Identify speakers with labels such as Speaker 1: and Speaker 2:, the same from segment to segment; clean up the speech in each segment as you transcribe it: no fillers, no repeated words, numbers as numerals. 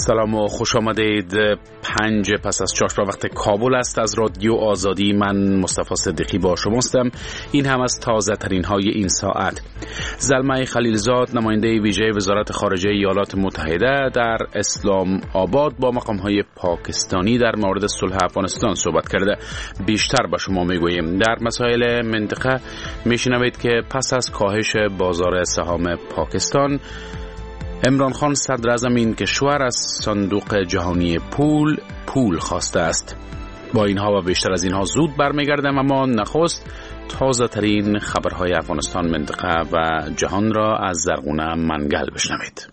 Speaker 1: سلام و خوش آمدید. 5 پس از 4 وقت کابل است. از رادیو آزادی من مصطفی صدیقی با شماستم. این هم از تازه ترین های این ساعت. زلمه خلیلزاد نماینده ویژه وزارت خارجه ایالات متحده در اسلام آباد با مقام های پاکستانی در مورد صلح افغانستان صحبت کرده. بیشتر با شما میگوییم. در مسائل منطقه میشنوید که پس از کاهش بازار سهام پاکستان، عمران خان صدر اعظم این کشور از صندوق جهانی پول خواسته است. با اینها و بیشتر از اینها زود برمیگردم، اما نخست تازه ترین خبرهای افغانستان، منطقه و جهان را از زرغونه منگل بشنوید.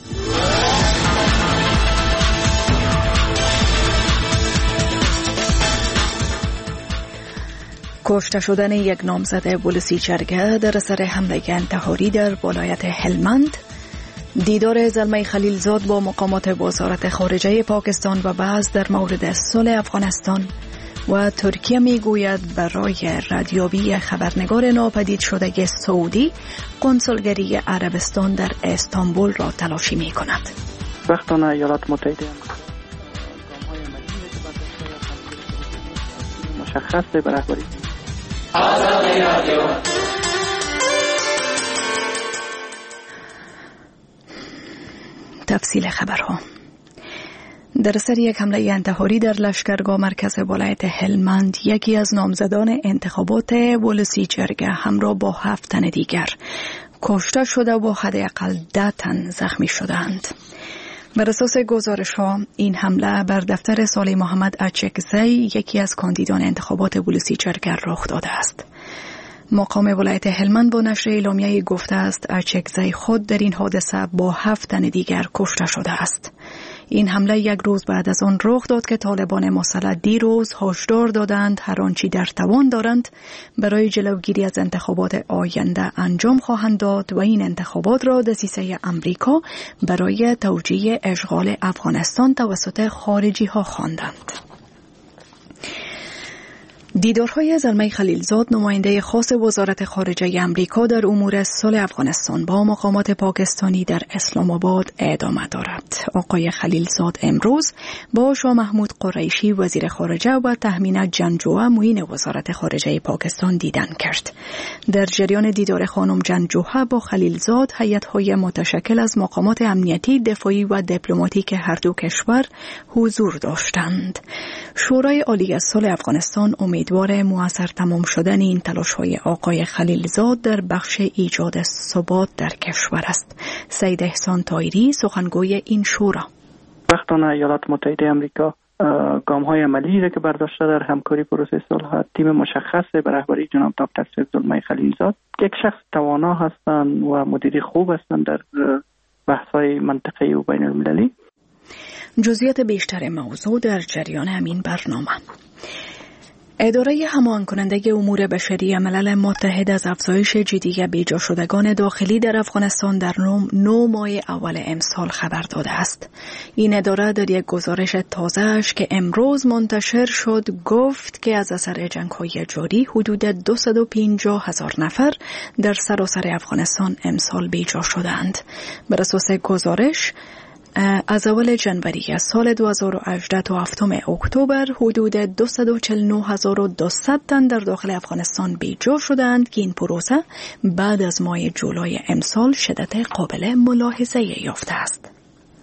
Speaker 2: کشته شدن یک نامزد بلوچیچرگه در اثر حمله انتحاری در ولایت هلمند، دیدار زلمه خلیلزاد با مقامات وزارت خارجه پاکستان و بحث در مورد صلح افغانستان و ترکیه میگوید برای ردیابی خبرنگار ناپدید شده سعودی کنسولگری عربستان در استانبول را تلاشی می کند.
Speaker 3: وقتانه ایالات متحده مشخص به رهبری
Speaker 2: تفصیل خبرها. در اثر یک حمله انتحاری در لشکرگاه مرکز ولایت هلمند، یکی از نامزدان انتخابات بلوچیچرگه همراه با 7 تن دیگر کشته شده و حداقل 10 تن زخمی شدند. بر اساس گزارش‌ها این حمله بر دفتر صالح محمد اچکزی، یکی از کاندیدان انتخابات بلوچیچرگه رخ داده است. مقام ولایت هلمند با نشر اعلامیه‌ای گفته است اچکزی خود در این حادثه با 7 تن دیگر کشته شده است. این حمله یک روز بعد از آن رخ داد که طالبان مسلح دیروز هشدار دادند هر آنچه در توان دارند برای جلوگیری از انتخابات آینده انجام خواهند داد و این انتخابات را دسیسه امریکا برای توجیه اشغال افغانستان توسط خارجی ها خواندند. دیدارهای زلمه خلیلزاد نماینده خاص وزارت خارجه امریکا در امور صلح افغانستان با مقامات پاکستانی در اسلام آباد ادامه دارد. آقای خلیلزاد امروز با شاه محمود قریشی وزیر خارجه و تهمینه جنجوه معین وزارت خارجه پاکستان دیدن کرد. در جریان دیدار خانم جنجوه با خلیلزاد هیئت‌های متشکل از مقامات امنیتی، دفاعی و دیپلماتیک هر دو کشور حضور داشتند. شورای عالی صلح افغانستان امیدوار مؤثر تمام شدن این تلاش‌های آقای خلیلزاد در بخش ایجاد ثبات در کشور است. سید احسان طاهری سخنگوی این شورا:
Speaker 3: وقتانه ایالات متحده آمریکا گام‌های عملی را که برداشته در همکاری پروسه صلح، تیم مشخص به رهبری جناب دکتر سید زلمه خلیلزاد، یک شخص توانا هستند و مدیری خوب هستند در بحث‌های منطقه‌ای و بین‌المللی.
Speaker 2: جزئیات بیشتر موضوع در جریان همین برنامه. اداره هماهنگ کننده امور بشری ملل متحد از افزایش جدی بیجا شدگان داخلی در افغانستان در 9 ماه اول امسال خبر داده است. این اداره در یک گزارش تازه‌اش که امروز منتشر شد گفت که از اثر جنگ‌های جاری حدود 250,000 نفر در سراسر افغانستان امسال بیجا شدند. بر اساس گزارش، از اول جنوری سال 2018 تا 7 اکتبر حدود 249,200 تن در داخل افغانستان بیجا شدند که این پروسه بعد از ماه جولای امسال شدت قابل ملاحظه یافته است.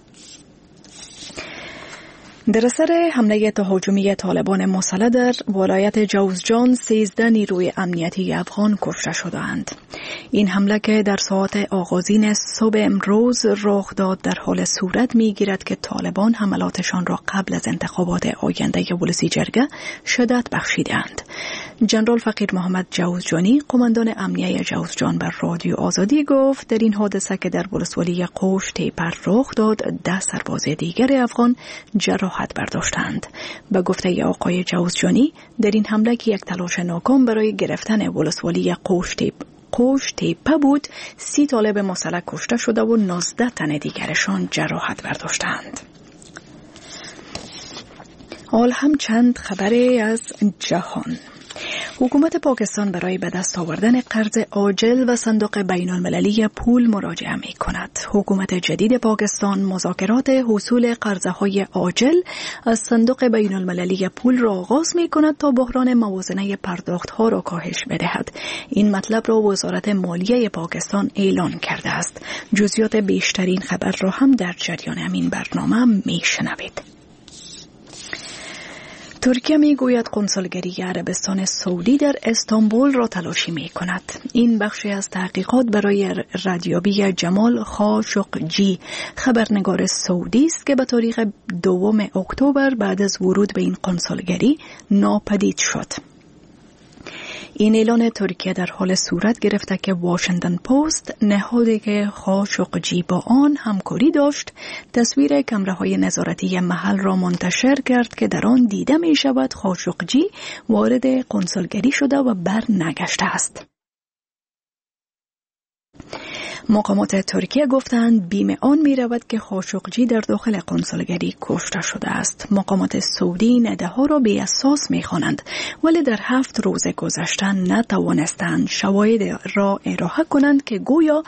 Speaker 2: در اثر حمله تهاجمی طالبان مسلح در ولایت جوزجان 13 نیروی امنیتی افغان کشته شدند. این حمله که در ساعات آغازین صبح امروز رخ داد در حال صورت می‌گیرد که طالبان حملاتشان را قبل از انتخابات آینده بلوچیچرگه شدت بخشیدند. جنرال فقیر محمد جوزجانی، قماندان امنیه جوزجان، بر رادیو آزادی گفت در این حادثه که در ولسوالی قوش تیپر رخ داد 10 سرباز دیگر افغان جراحت برداشتند. به گفته آقای جوزجانی، در این حمله که یک تلاش ناکام برای گرفتن ولسوالی قوش تیپه بود، 30 طالب مسلح کشته شده و 19 تن دیگرشان جراحت برداشتند. حال هم چند خبری از جهان. حکومت پاکستان برای به دست آوردن قرض عاجل و صندوق بین المللی پول مراجعه می کند. حکومت جدید پاکستان مذاکرات حصول قرضهای عاجل از صندوق بین المللی پول را آغاز می کند تا بحران موازنه پرداخت ها را کاهش بدهد. این مطلب را وزارت مالیه پاکستان اعلان کرده است. جزئیات بیشترین خبر را هم در جریان همین برنامه می شنوید. ترکیه می گوید کنسولگری عربستان سعودی در استانبول را تلاشی می کند. این بخشی از تحقیقات برای ردیابی جمال خاشقجی، خبرنگار سعودی است که به تاریخ 2 اکتبر بعد از ورود به این کنسولگری ناپدید شد. این اعلان ترکیه در حال صورت گرفته که واشنگتن پست نهادی که خاشقجی با آن همکاری داشت تصویر کامراهای نظارتی محل را منتشر کرد که در آن دیده می شود خاشقجی وارد کنسولگری شده و بر نگشته است. مقامات ترکیه گفتند بیم آن می رود که خاشقجی در داخل کنسولگری کشته شده است. مقامات سعودی نده‌ها را بی اساس می خوانند، ولی در 7 روز گذشته نتوانستند شواهد را ارائه کنند که گویا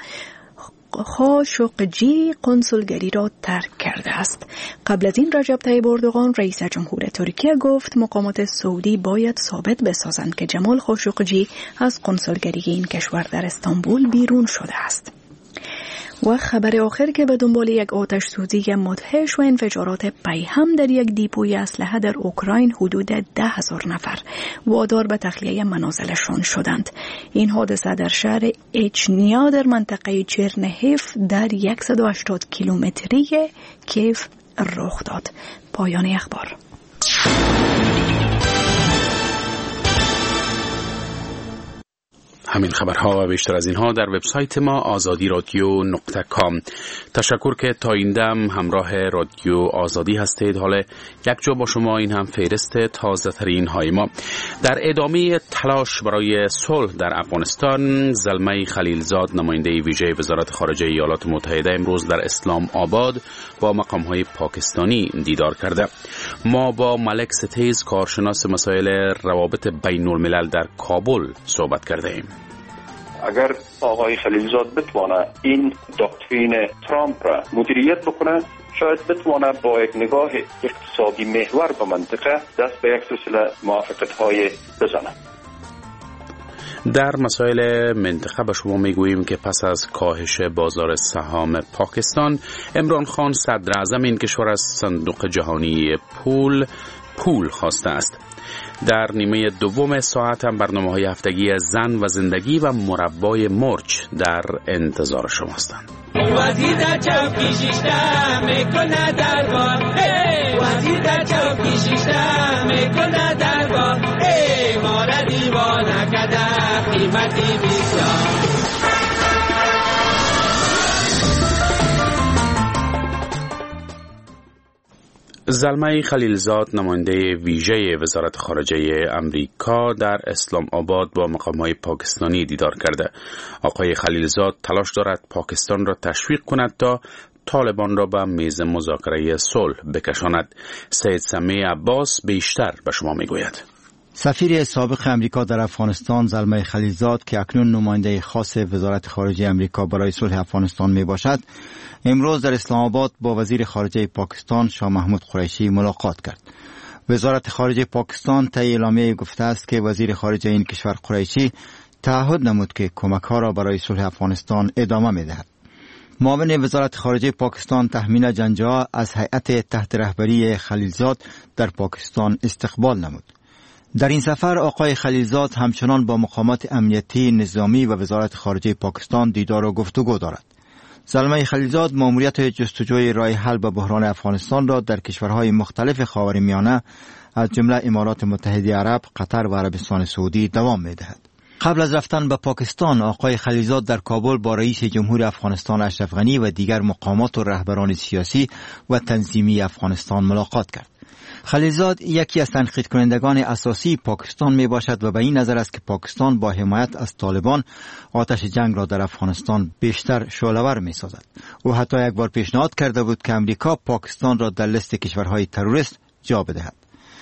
Speaker 2: خاشقجی کنسولگری را ترک کرده است. قبل از این رجب طیب اردوغان رئیس جمهور ترکیه گفت مقامات سعودی باید ثابت بسازند که جمال خاشقجی از کنسولگری این کشور در استانبول بیرون شده است. و خبر آخر که به دنبال یک آتش سوزی مدهش و انفجارات پیهم در یک دیپوی اسلحه در اوکراین حدود 10,000 نفر وادار به تخلیه منازلشان شدند. این حادثه در شهر اچنیا در منطقه چرنهیف در 180 کیلومتری کیف رخ داد. پایان اخبار.
Speaker 1: همین خبرها و بیشتر از اینها در وبسایت ما azadi.radio.com. تشکر که تا این دم همراه رادیو آزادی هستید. حالا یک جا با شما این هم فهرست تازه ترین های ما. در ادامه تلاش برای صلح در افغانستان، زلمه خلیلزاد نماینده ویژه وزارت خارجه ایالات متحده امروز در اسلام آباد با مقام های پاکستانی دیدار کرده. ما با ملک ستیز کارشناس مسائل روابط بین الملل در کابل صحبت کرده ایم.
Speaker 4: اگر آقای خلیلزاد بتوانه این دکترین ترامپ را مدیریت بکنه، شاید بتوانه با یک نگاه اقتصادی محور به منطقه دست به یک سلسله موافقت‌های بزنه.
Speaker 1: در مسائل منطقه به شما میگوییم که پس از کاهش بازار سهام پاکستان، عمران خان صدر اعظم این کشور از صندوق جهانی پول خواسته است. در نیمه دوم ساعت هم برنامه‌های هفتگی زن و زندگی و مربای مرچ در انتظار شما هستند.
Speaker 5: وزیر در چوکی شیشته میکنه دربار، وزیر در چوکی شیشته میکنه دربار، ما را دیوانه کده قیمتی بسیار.
Speaker 1: زلمه خلیلزاد نماینده ویژه وزارت خارجه امریکا در اسلام آباد با مقام‌های پاکستانی دیدار کرده. آقای خلیلزاد تلاش دارد پاکستان را تشویق کند تا طالبان را به میز مذاکره صلح بکشاند. سید سمیع عباس بیشتر به شما میگوید.
Speaker 6: سفیر سابق امریکا در افغانستان زلمه خلیلزاد که اکنون نماینده خاص وزارت خارجه امریکا برای صلح افغانستان می باشد، امروز در اسلام آباد با وزیر خارجه پاکستان شاه محمود قریشی ملاقات کرد. وزارت خارجه پاکستان طی اعلامیه گفته است که وزیر خارجه این کشور قریشی تعهد نمود که کمک‌ها را برای صلح افغانستان ادامه می دهد. معاون وزارت خارجه پاکستان تهمینه جنجا از هیئت تحت رهبری خلیلزاد در پاکستان استقبال نمود. در این سفر آقای خلیلزاد همچنان با مقامات امنیتی، نظامی و وزارت خارجه پاکستان دیدار و گفتگو دارد. زلمه خلیلزاد ماموریت جستجوی راه حل به بحران افغانستان را در کشورهای مختلف خاورمیانه از جمله امارات متحده عرب، قطر و عربستان سعودی دوام می‌دهد. قبل از رفتن به پاکستان، آقای خلیلزاد در کابل با رئیس جمهور افغانستان اشرف غنی و دیگر مقامات و رهبران سیاسی و تنظیمی افغانستان ملاقات کرد. خلیلزاد یکی از تنقید کنندگان اساسی پاکستان می باشد و به این نظر است که پاکستان با حمایت از طالبان آتش جنگ را در افغانستان بیشتر شعله‌ور می سازد. او حتی یک بار پیشنهاد کرده بود که امریکا پاکستان را در لیست کشورهای تروریست جا بدهد.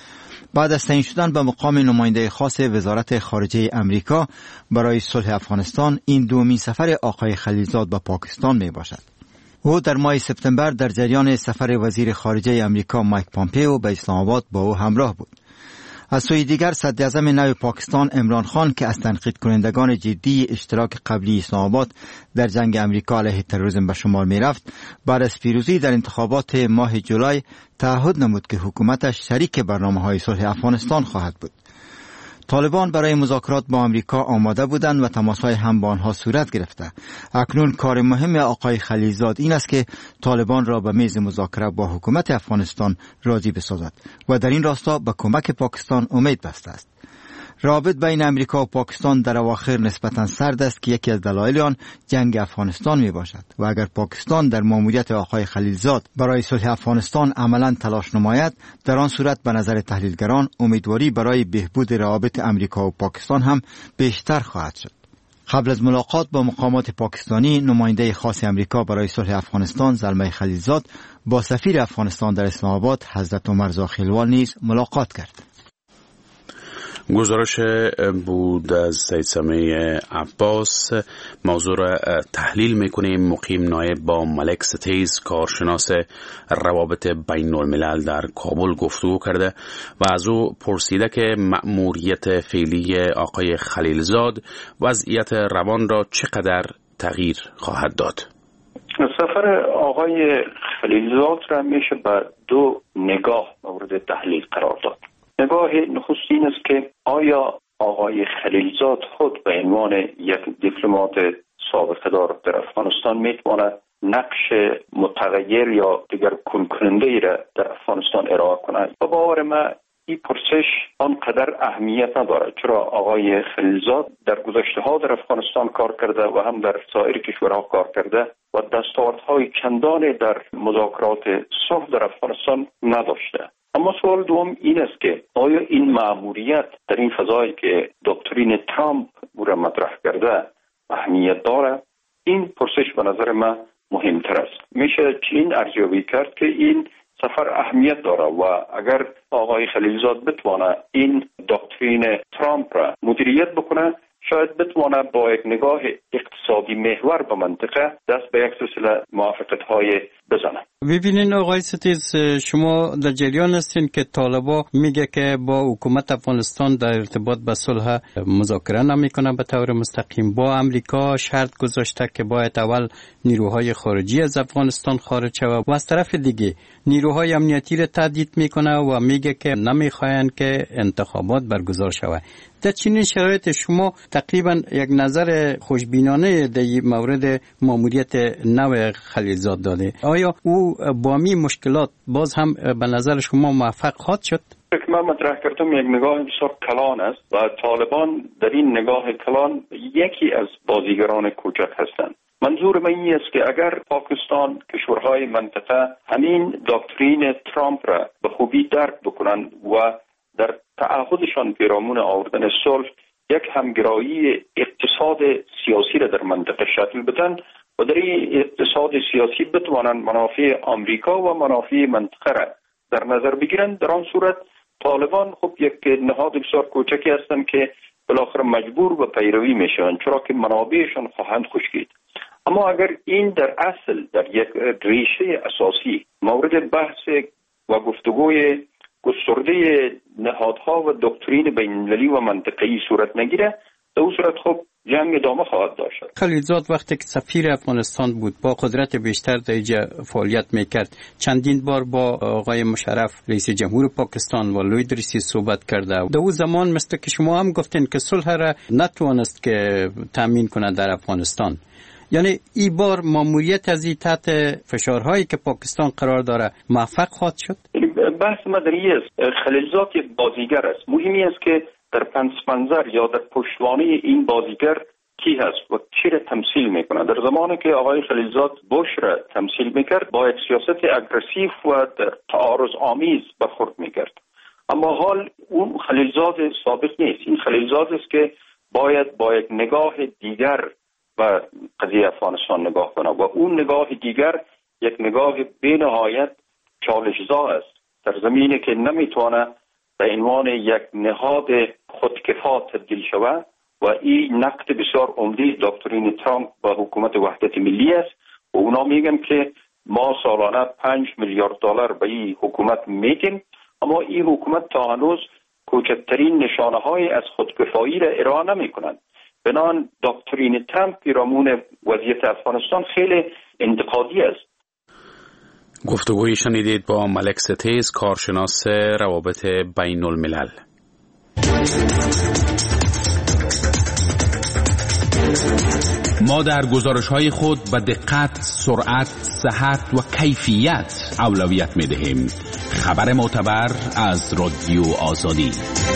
Speaker 6: بعد از تعیین شدن به مقام نماینده خاص وزارت خارجه امریکا برای صلح افغانستان، این دومین سفر آقای خلیلزاد به پاکستان می باشد. او در ماه سپتامبر در جریان سفر وزیر خارجه امریکا مایک پامپئو به اسلام آباد با او همراه بود. از سوی دیگر صدر اعظم نو پاکستان عمران خان که از تنقید کنندگان جدی اشتراک قبلی اسلام آباد در جنگ امریکا علیه تروریسم به شمار می رفت، بعد از پیروزی در انتخابات ماه جولای تعهد نمود که حکومتش شریک برنامه‌های صلح افغانستان خواهد بود. طالبان برای مذاکرات با امریکا آماده بودند و تماس‌های هم با آنها صورت گرفته. اکنون کار مهم آقای خلیلزاد این است که طالبان را به میز مذاکره با حکومت افغانستان راضی بسازد و در این راستا به کمک پاکستان امید بسته است. رابط بین امریکا و پاکستان در اواخر نسبتاً سرد است که یکی از دلایل آن جنگ افغانستان می باشد و اگر پاکستان در ماموریت آقای خلیلزاد برای صلح افغانستان عملاً تلاش نماید، در آن صورت به نظر تحلیلگران امیدواری برای بهبود روابط امریکا و پاکستان هم بیشتر خواهد شد. قبل از ملاقات با مقامات پاکستانی، نماینده خاص امریکا برای صلح افغانستان زلمه خلیلزاد با سفیر افغانستان در اسلام آباد حضرت عمر زاخیلوال نیز ملاقات کرد.
Speaker 1: گزارش بود از سید سمیع عباس. موضوع را تحلیل میکنیم. مقیم نایب با ملک ستیز کارشناس روابط بین الملل در کابل گفتگو کرده و از او پرسیده که مأموریت فعلی آقای خلیلزاد وضعیت روان را چقدر تغییر خواهد داد.
Speaker 4: سفر آقای خلیلزاد را میشه به دو نگاه مورد تحلیل قرار داد. نگاه نخستین است که آیا آقای خلیلزاد خود به عنوان یک دیپلمات سابقه دار در افغانستان میتواند نقش متغیر یا دیگر کننده را در افغانستان ارائه کند؟ و باور من این پرسش آنقدر اهمیت ندارد، چرا آقای خلیلزاد در گذشته ها در افغانستان کار کرده و هم در سایر کشورها کار کرده و دستاوردهای چندانی در مذاکرات صلح در افغانستان نداشته. اما سوال دوم این است که آیا این مأموریت در این فضایی که دکترین ترامپ او را مطرح کرده اهمیت داره؟ این پرسش به نظر من مهمتر است. میشه چنین ارزیابی کرد که این سفر اهمیت داره و اگر آقای خلیلزاد بتونه این دکترین ترامپ را مدیریت بکنه، شاید بتونه با یک نگاه اقتصادی محور به منطقه دست به یک سلسله موافقت‌های بزنه.
Speaker 7: ببینین آقای ستیز، شما در جریان هستین که طالبا میگه که با حکومت افغانستان در ارتباط به صلح مذاکره نمیکنه به طور مستقیم. با امریکا شرط گذاشته که باید اول نیروهای خارجی از افغانستان خارج شود و از طرف دیگه نیروهای امنیتی را تهدید میکنه و میگه که نمیخواین که انتخابات برگزار شود. در چنین شرایط شما تقریبا یک نظر خوشبینانه در مورد ماموریت نو خلیلزاد داده. آیا او با می مشکلات باز هم به نظر شما موفق خواهد شد؟
Speaker 4: من مطرح کردم یک نگاه بسیار کلان است و طالبان در این نگاه کلان یکی از بازیگران کوچک هستند. منظور من این است که اگر پاکستان، کشورهای منطقه همین دکترین ترامپ را به خوبی درک بکنند و در تعهدشان پیرامون آوردن صلح یک همگرایی اقتصاد سیاسی را در منطقه شکل بدن و در این اقتصاد سیاسی بتوانند منافع آمریکا و منافع منطقه را در نظر بگیرند، در آن صورت طالبان خب یک نهاد بسیار کوچکی هستند که بالاخره مجبور به پیروی میشن، چرا که منابعشان خواهند خشکید. اما اگر این در اصل در یک ریشه اساسی مورد بحث و گفتگوی گسترده نهادها و دکترین بین‌المللی و منطقه‌ای صورت نگیره، در اون صورت خب جنگ ادامه خواهد داشت.
Speaker 7: خلیلزاد وقتی که سفیر افغانستان بود با قدرت بیشتر در اینجا فعالیت میکرد، چندین بار با آقای مشرف رئیس جمهور پاکستان و لوی دریسی صحبت کرده. در اون زمان مثل که شما هم گفتین که صلح را نتوانست که تامین کنه در افغانستان. یعنی این بار ماموریت از این تحت فشارهایی که پاکستان قرار داره موفق خواهد شد؟
Speaker 4: بحث مدنی است. خلیلزاد یک بازیگر است. مهمی است که در پس منظر یا در پشتوانه این بازیگر کی هست و چی را تمثیل میکنه. در زمانی که آقای خلیلزاد بوش را تمثیل میکرد با یک سیاست اگریسیو و تعارض آمیز برخورد میکرد. اما حال اون خلیلزاد سابق نیست. این خلیلزاد است که باید با یک نگاه دیگر و قضیه افغانستان نگاه کنه و اون نگاه دیگر یک نگاه بی‌نهایت چالش‌زا است در زمینی که نمیتونه به عنوان یک نهاد خودکفا تبدیل شود و این نقد بسیار عمده دکترین ترامپ با حکومت وحدت ملی است و اونا میگن که ما سالانه 5 میلیارد دلار به این حکومت میدیم، اما این حکومت تا هنوز کوچکترین نشانه های از خودکفایی را ارائه نمی کنند. بنابراین دکترین ترامپ پیرامون وضعیت افغانستان خیلی انتقادی است.
Speaker 1: گفتگویی شنیدید با ملک ستیز، کارشناس روابط بین الملل. ما در گزارش‌های خود به دقت، سرعت، صحت و کیفیت اولویت می‌دهیم. خبر معتبر از رادیو آزادی.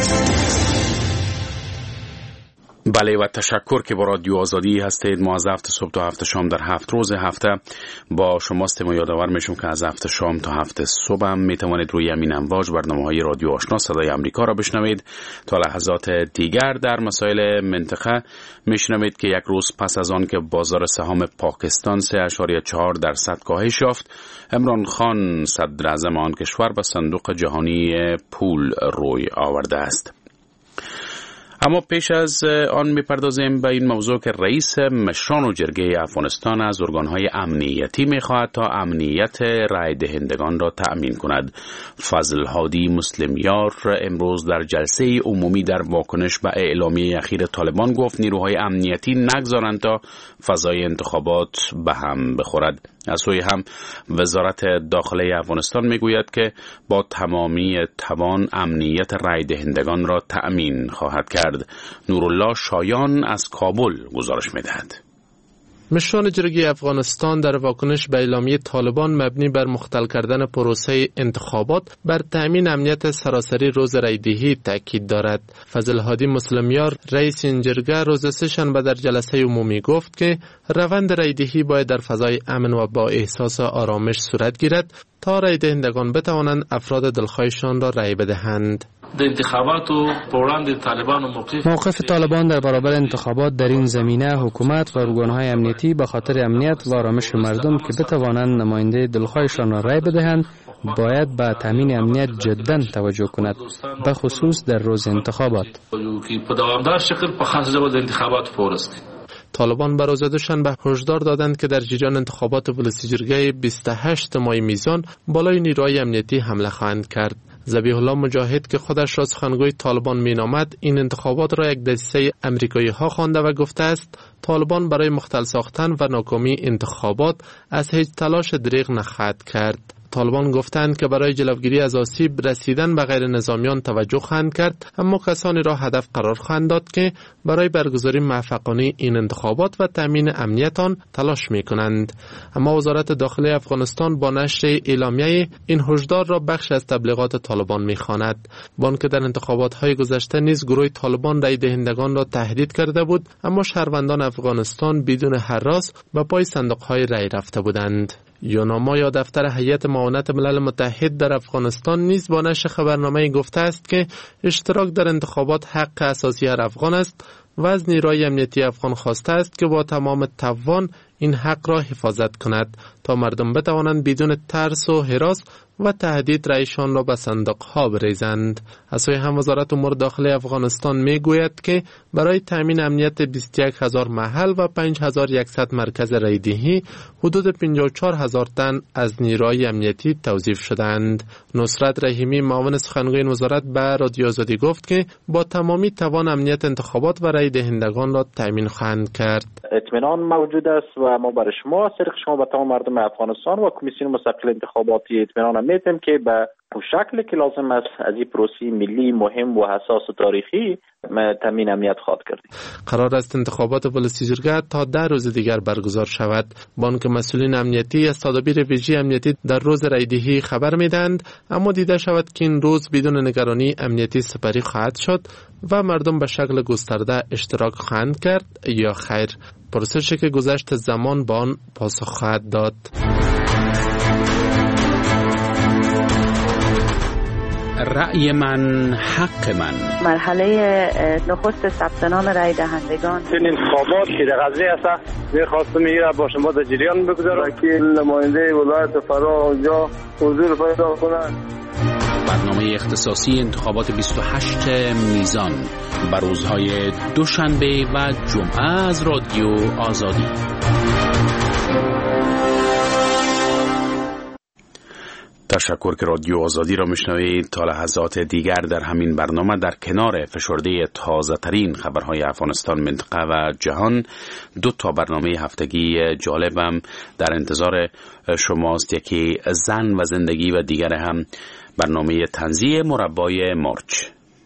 Speaker 1: بله و تشکر که با رادیو آزادی هستید. ما از هفت صبح تا هفت شام در 7 روز هفته با شماستیم و یادآور میشم که از هفت شام تا هفت صبح هم میتوانید روی همین امواج برنامه‌های رادیو آشنا صدای آمریکا را بشنوید. تا لحظات دیگر در مسائل منطقه میشنوید که یک روز پس از آن که بازار سهام پاکستان 3.4% کاهش یافت، عمران خان صدر اعظم آن کشور به صندوق جهانی پول روی آورده است. اما پیش از آن میپردازیم به این موضوع که رئیس مشران و جرگه افغانستان از ارگانهای امنیتی میخواهد تا امنیت رای دهندگان را تأمین کند. فضل هادی مسلمیار امروز در جلسه عمومی در واکنش به اعلامیه اخیر طالبان گفت نیروهای امنیتی نگذارند تا فضای انتخابات به هم بخورد. از سوی هم وزارت داخله افغانستان میگوید که با تمامی توان امنیت رای دهندگان را تأمین خواهد کرد. نورالله شایان از کابل گزارش میدهد.
Speaker 8: مشران جرگه افغانستان در واکنش به اعلامیه طالبان مبنی بر مختل کردن پروسه انتخابات بر تأمین امنیت سراسری روز رایدهی تاکید دارد. فضل هادی مسلمیار رئیس این جرگه روز سه‌شنبه در جلسه عمومی گفت که روند رایدهی باید در فضای امن و با احساس آرامش صورت گیرد تا رای دهندگان بتوانند افراد دلخواهشان را رای بدهند.
Speaker 9: موقف طالبان در برابر انتخابات در این زمینه حکومت و ارگانهای امنیتی به خاطر امنیت و آرامش مردم که بتوانند نماینده دلخواهشان را رای بدهند باید به تامین امنیت جدا توجه کند، به خصوص در روز انتخابات.
Speaker 8: طالبان بر روز دوشنبه هشدار دادند که در جریان انتخابات ولسی جرگه 28 ماه میزان بالای نیروهای امنیتی حمله خواهند کرد. ذبیح الله مجاهد که خودش را سخنگوی طالبان مینامد این انتخابات را یک دسیسه امریکایی ها خوانده و گفته است طالبان برای مختل ساختن و ناکامی انتخابات از هیچ تلاش دریغ نخواهد کرد. طالبان گفتند که برای جلوگیری از آسیب رسیدن به غیر نظامیان توجه خواهند کرد، اما کسانی را هدف قرار خواهند داد که برای برگزاری موفقانه این انتخابات و تامین امنیت آن تلاش می کنند. اما وزارت داخله افغانستان با نشر اعلامیه این هشدار را بخش از تبلیغات طالبان می خواند. بانک در انتخابات های گذشته نیز گروه طالبان رای دهندگان را تهدید کرده بود، اما شهروندان افغانستان بدون هراس به پای صندوق های رای رفته بودند. یوناما یا دفتر هیئت معاونت ملل متحد در افغانستان نیز با نشر خبرنامه گفته است که اشتراک در انتخابات حق اساسی هر افغان است و از نیروهای امنیتی افغان خواسته است که با تمام توان این حق را حفاظت کند تا مردم بتوانند بدون ترس و هراس و تهدید رایشان را به صندوق ها بریزند. از سوی هم وزارت امور داخلی افغانستان می گوید که برای تامین امنیت 21,000 محل و 5,100 مرکز رایدهی حدود 54,000 تن از نیروهای امنیتی توظیف شدند. نصرت رحیمی معاون سخنگوی این وزارت به رادیو آزادی گفت که با تمامی توان امنیت انتخابات و رای دهندگان را تامین خواهند کرد.
Speaker 10: اطمینان موجود است و ما برای شما طریق شما به تمام مردم افغانستان و کمیسیون مستقل انتخاباتی اطمینان میدیم که به شکلی که لازم است از این پروسه ملی مهم و حساس و تاریخی تامین امنیت خواهد کردیم.
Speaker 8: قرار است انتخابات ولسی جرگه تا 10 روز دیگر برگزار شود. بانک مسئولین امنیتی از تدابیر ویژه امنیتی در روز رایدهی خبر میدهند، اما دیده شود که این روز بدون نگرانی امنیتی سپری خواهد شد و مردم به شکل گسترده اشتراک خواهند کرد یا خیر. پرسشی که گذشت زمان با آن پاسخ خواهد داد.
Speaker 1: رأی من حق من.
Speaker 11: مرحله نخست ثبت نام رای دهندگان
Speaker 12: این انتخابات که در قضیه است می‌خواستم میره با شما در جریان بگذارم که نماینده ولایت فرا اونجا حضور پیدا کنند.
Speaker 1: برنامه اختصاصی انتخابات 28 میزان بر روزهای دوشنبه و جمعه از رادیو آزادی. تشکر که رادیو آزادی را میشنوید. تا لحظات دیگر در همین برنامه در کنار فشرده تازه ترین خبرهای افغانستان، منطقه و جهان، 2 برنامه هفتگی جالبم در انتظار شماست. یکی زن و زندگی و دیگر هم برنامه طنزی مربای مارچ.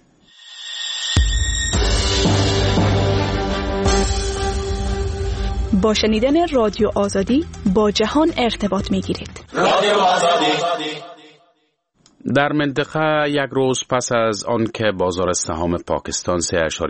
Speaker 2: با شنیدن رادیو آزادی با جهان ارتباط میگیرید.
Speaker 5: رادیو آزادی.
Speaker 1: در منطقه یک روز پس از آنکه بازار سهام پاکستان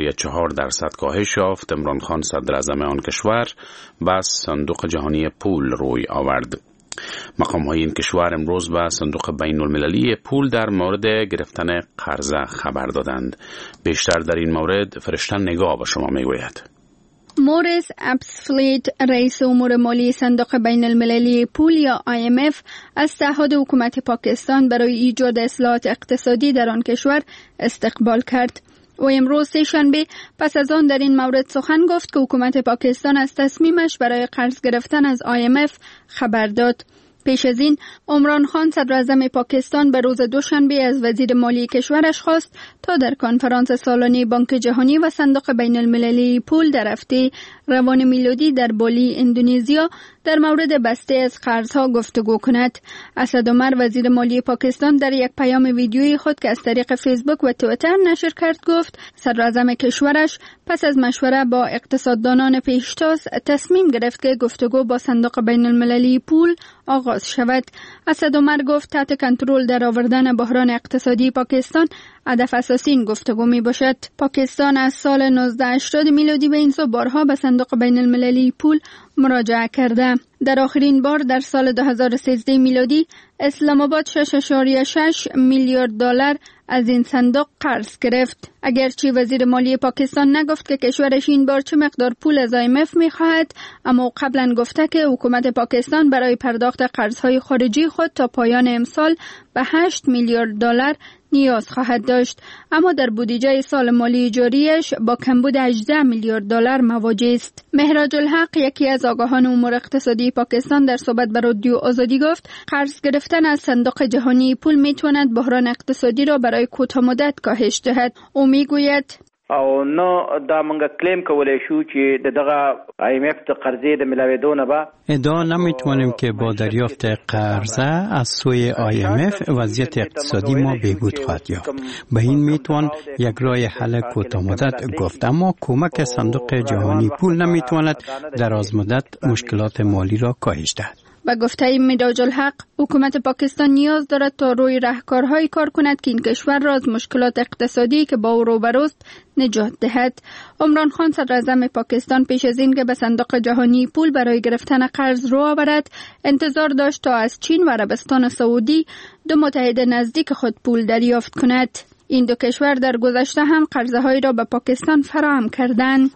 Speaker 1: 3.4% کاهش یافت، عمران خان صدر اعظم آن کشور به صندوق جهانی پول روی آورد. مقام‌های این کشور امروز به صندوق بین المللی پول در مورد گرفتن قرض خبر دادند. بیشتر در این مورد فرشته نگاه به شما میگوید.
Speaker 13: موریس ابسفلید، رئیس امور مالی صندوق بین المللی پول یا IMF، از تعهد حکومت پاکستان برای ایجاد اصلاحات اقتصادی در آن کشور استقبال کرد. و امروز سه‌شنبه پس از آن در این مورد سخن گفت که حکومت پاکستان از تصمیمش برای قرض گرفتن از IMF خبر داد. پیش از این عمران خان صدر اعظم پاکستان به روز دوشنبه از وزیر مالی کشورش خواست تا در کنفرانس سالانه بانک جهانی و صندوق بین المللی پول در هفته روان میلادی در بالی اندونزیا در مورد بسته از قرضها گفتگو کند. اسد عمر وزیر مالی پاکستان در یک پیام ویدیویی خود که از طریق فیسبوک و توییتر نشر کرد گفت صدر اعظم کشورش پس از مشوره با اقتصاددانان پیشتاز تصمیم گرفت که گفتگو با صندوق بین المللی پول آغاز شود. اسد عمر گفت تحت کنترل در آوردن بحران اقتصادی پاکستان هدف اساسی این گفتگو می باشد. پاکستان از سال 1980 میلادی به این سو بارها به صندوق بین المللی پول مراجعه کرده. در آخرین بار در سال 2013 میلادی اسلام آباد 6.6 میلیارد دلار از این صندوق قرض گرفت. اگرچه وزیر مالی پاکستان نگفت که کشورش این بار چه مقدار پول از IMF می‌خواهد، اما قبلا گفته که حکومت پاکستان برای پرداخت قرض‌های خارجی خود تا پایان امسال به 8 میلیارد دلار نیاز خواهد داشت، اما در بودجه سال مالی جاریش با کمبود 18 میلیارد دلار مواجه است. مهراج الحق، یکی از آگاهان امور اقتصادی پاکستان، در صحبت با رادیو آزادی گفت قرض گرفتن از صندوق جهانی پول میتواند بحران اقتصادی را برای کوتاه مدت کاهش دهد. او میگوید
Speaker 14: او نو دا منگا کلیم کولی شو چې دغه IMF ته قرضې د ملاویدو نه به
Speaker 7: ادعا نمیتوانیم که با دریافت قرضه از سوی IMF وضعیت اقتصادی ما بهبود خواهد یافت. به این میتوان یک راه حل کوتاه مدت گفت، اما کمک صندوق جهانی پول نمیتواند در دراز مدت مشکلات مالی را کاهش دهد.
Speaker 13: با گفته مهراج الحق، حکومت پاکستان نیاز دارد تا روی راهکارهایی کار کند که این کشور را از مشکلات اقتصادی که با او روبروست نجات دهد. عمران خان صدر اعظم پاکستان پیش از این که به صندوق جهانی پول برای گرفتن قرض رو آورد، انتظار داشت تا از چین و عربستان سعودی، 2 متحد نزدیک خود، پول دریافت کند. این 2 کشور در گذشته هم قرضه‌هایی را به پاکستان فراهم کردند.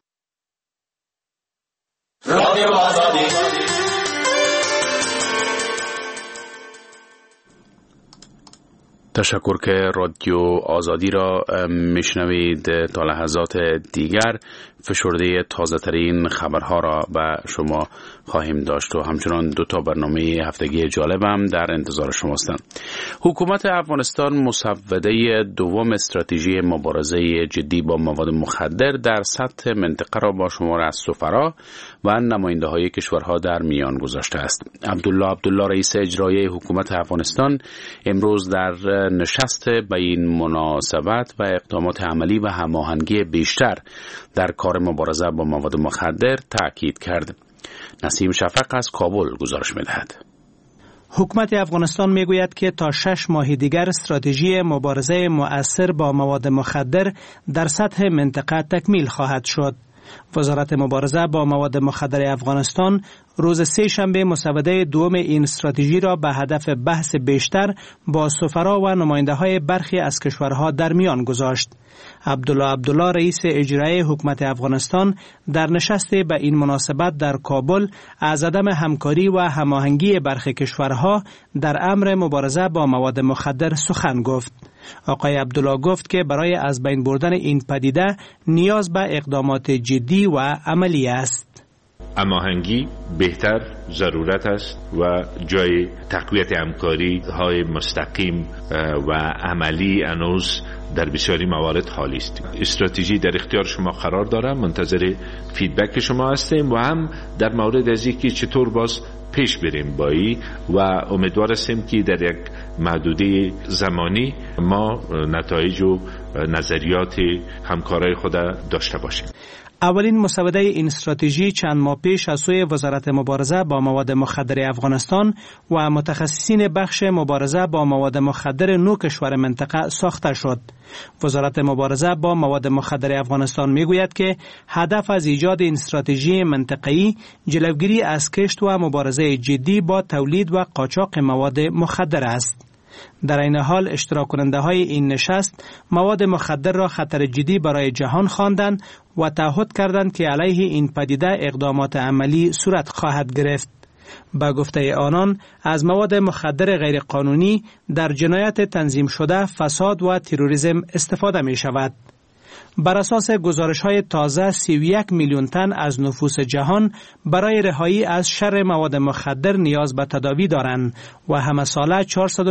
Speaker 1: تشکر که رادیو آزادی را میشنوید. تا لحظات دیگر فشرده تازه ترین خبرها را به شما خواهیم داشت و همچنان 2 برنامه هفتگی جالبم در انتظار شماستند. حکومت افغانستان مسوده دوم استراتژی مبارزه جدی با مواد مخدر در سطح منطقه را با شمار از سفرا و نماینده های کشورها در میان گذاشته است. عبدالله رئیس اجرایی حکومت افغانستان امروز در نشست به این مناسبت و اقدامات عملی و هماهنگی بیشتر در کار مبارزه با مواد مخدر تاکید کرد. نسیم شفق از کابل گزارش می‌دهد.
Speaker 15: حکومت افغانستان میگوید که تا 6 ماه دیگر استراتژی مبارزه مؤثر با مواد مخدر در سطح منطقه تکمیل خواهد شد. وزارت مبارزه با مواد مخدر افغانستان روز سه شنبه مسوده دوم این استراتژی را به هدف بحث بیشتر با سفرا و نماینده های برخی از کشورها در میان گذاشت. عبدالله رئیس اجرایی حکومت افغانستان در نشست به این مناسبت در کابل از عدم همکاری و هماهنگی برخی کشورها در امر مبارزه با مواد مخدر سخن گفت. آقای عبدالله گفت که برای از بین بردن این پدیده نیاز به اقدامات جدی و عملی است.
Speaker 16: هماهنگی بهتر ضرورت است و جای تقویت همکاری های مستقیم و عملی هنوز در بسیاری موارد خالی است. استراتژی در اختیار شما قرار دارم، منتظر فیدبک شما هستیم و هم در مورد از اینکه چطور باز پیش بریم بایی و امیدوار هستیم که در یک محدوده زمانی ما نتایج و نظریات همکارای خود داشته باشیم.
Speaker 15: اولین مسوده این استراتژی چند ماه پیش از سوی وزارت مبارزه با مواد مخدر افغانستان و متخصصین بخش مبارزه با مواد مخدر 9 کشور منطقه ساخته شد. وزارت مبارزه با مواد مخدر افغانستان میگوید که هدف از ایجاد این استراتژی منطقه‌ای جلوگیری از کشت و مبارزه جدی با تولید و قاچاق مواد مخدر است. در این حال اشتراک کننده های این نشست مواد مخدر را خطر جدی برای جهان خواندند و تعهد کردند که علیه این پدیده اقدامات عملی صورت خواهد گرفت. با گفته آنان از مواد مخدر غیر قانونی در جنایت تنظیم شده، فساد و تروریسم استفاده می شود. بر اساس گزارش‌های تازه 31 میلیون تن از نفوس جهان برای رهایی از شر مواد مخدر نیاز به تداوی دارند و همه ساله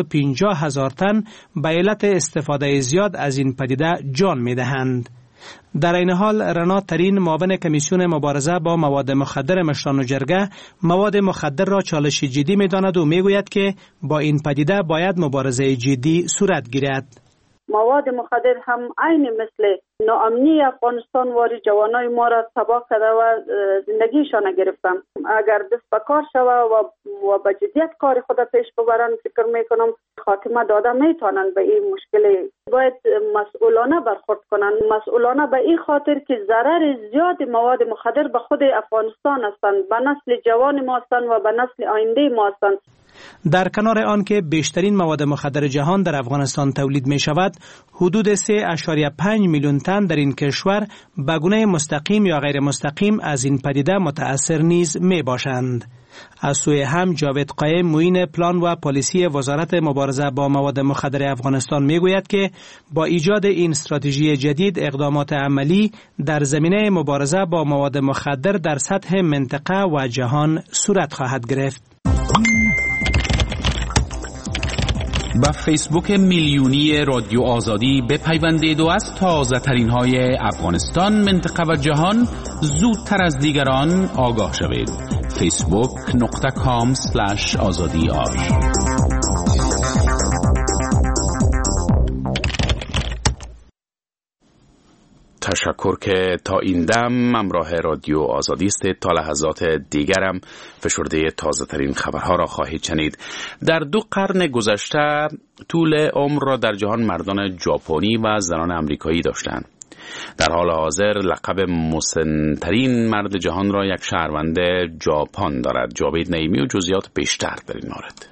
Speaker 15: 450,000 تن به علت استفاده زیاد از این پدیده جان می‌دهند. در این حال رنا ترین معاون کمیسیون مبارزه با مواد مخدر مشران و جرگه مواد مخدر را چالش جدی می‌داند و می‌گوید که با این پدیده باید مبارزه جدی صورت گیرد.
Speaker 11: مواد مخدر هم عین مثل ناامنی افغانستان واری جوانای ما را تباه کرده و زندگیشان گرفتن. اگر دست به کار شوه و به جدیت کار خود پیش ببرن، فکر میکنم خاتمه داده میتونن به این مشکل. باید مسئولانه برخورد کنن، مسئولانه به این خاطر که ضرر زیاد مواد مخدر به خود افغانستان هستند، به نسل جوان ما هستند و به نسل آینده ما هستند.
Speaker 15: در کنار آن که بیشترین مواد مخدر جهان در افغانستان تولید می شود، حدود 3.5 میلیون تن در این کشور به گونه مستقیم یا غیر مستقیم از این پدیده متأثر نیز می باشند. از سوی هم جاوید قایم معین پلان و پالیسی وزارت مبارزه با مواد مخدر افغانستان می گوید که با ایجاد این استراتژی جدید اقدامات عملی در زمینه مبارزه با مواد مخدر در سطح منطقه و جهان صورت خواهد گرفت.
Speaker 1: با فیسبوک میلیونی رادیو آزادی بپیوندید و از تازه ترین های افغانستان، منطقه و جهان زودتر از دیگران آگاه شوید. facebook.com/azadi.ar تشکر که تا این دم همراه رادیو آزادی استید. تا لحظات دیگرم فشرده تازه ترین خبرها را خواهید شنید. در 2 قرن گذشته طول عمر را در جهان مردان ژاپنی و زنان آمریکایی داشتند. در حال حاضر لقب مسن‌ترین مرد جهان را یک شهروند ژاپن دارد. جاوید نعیمی و جزئیات بیشتر در این مورد.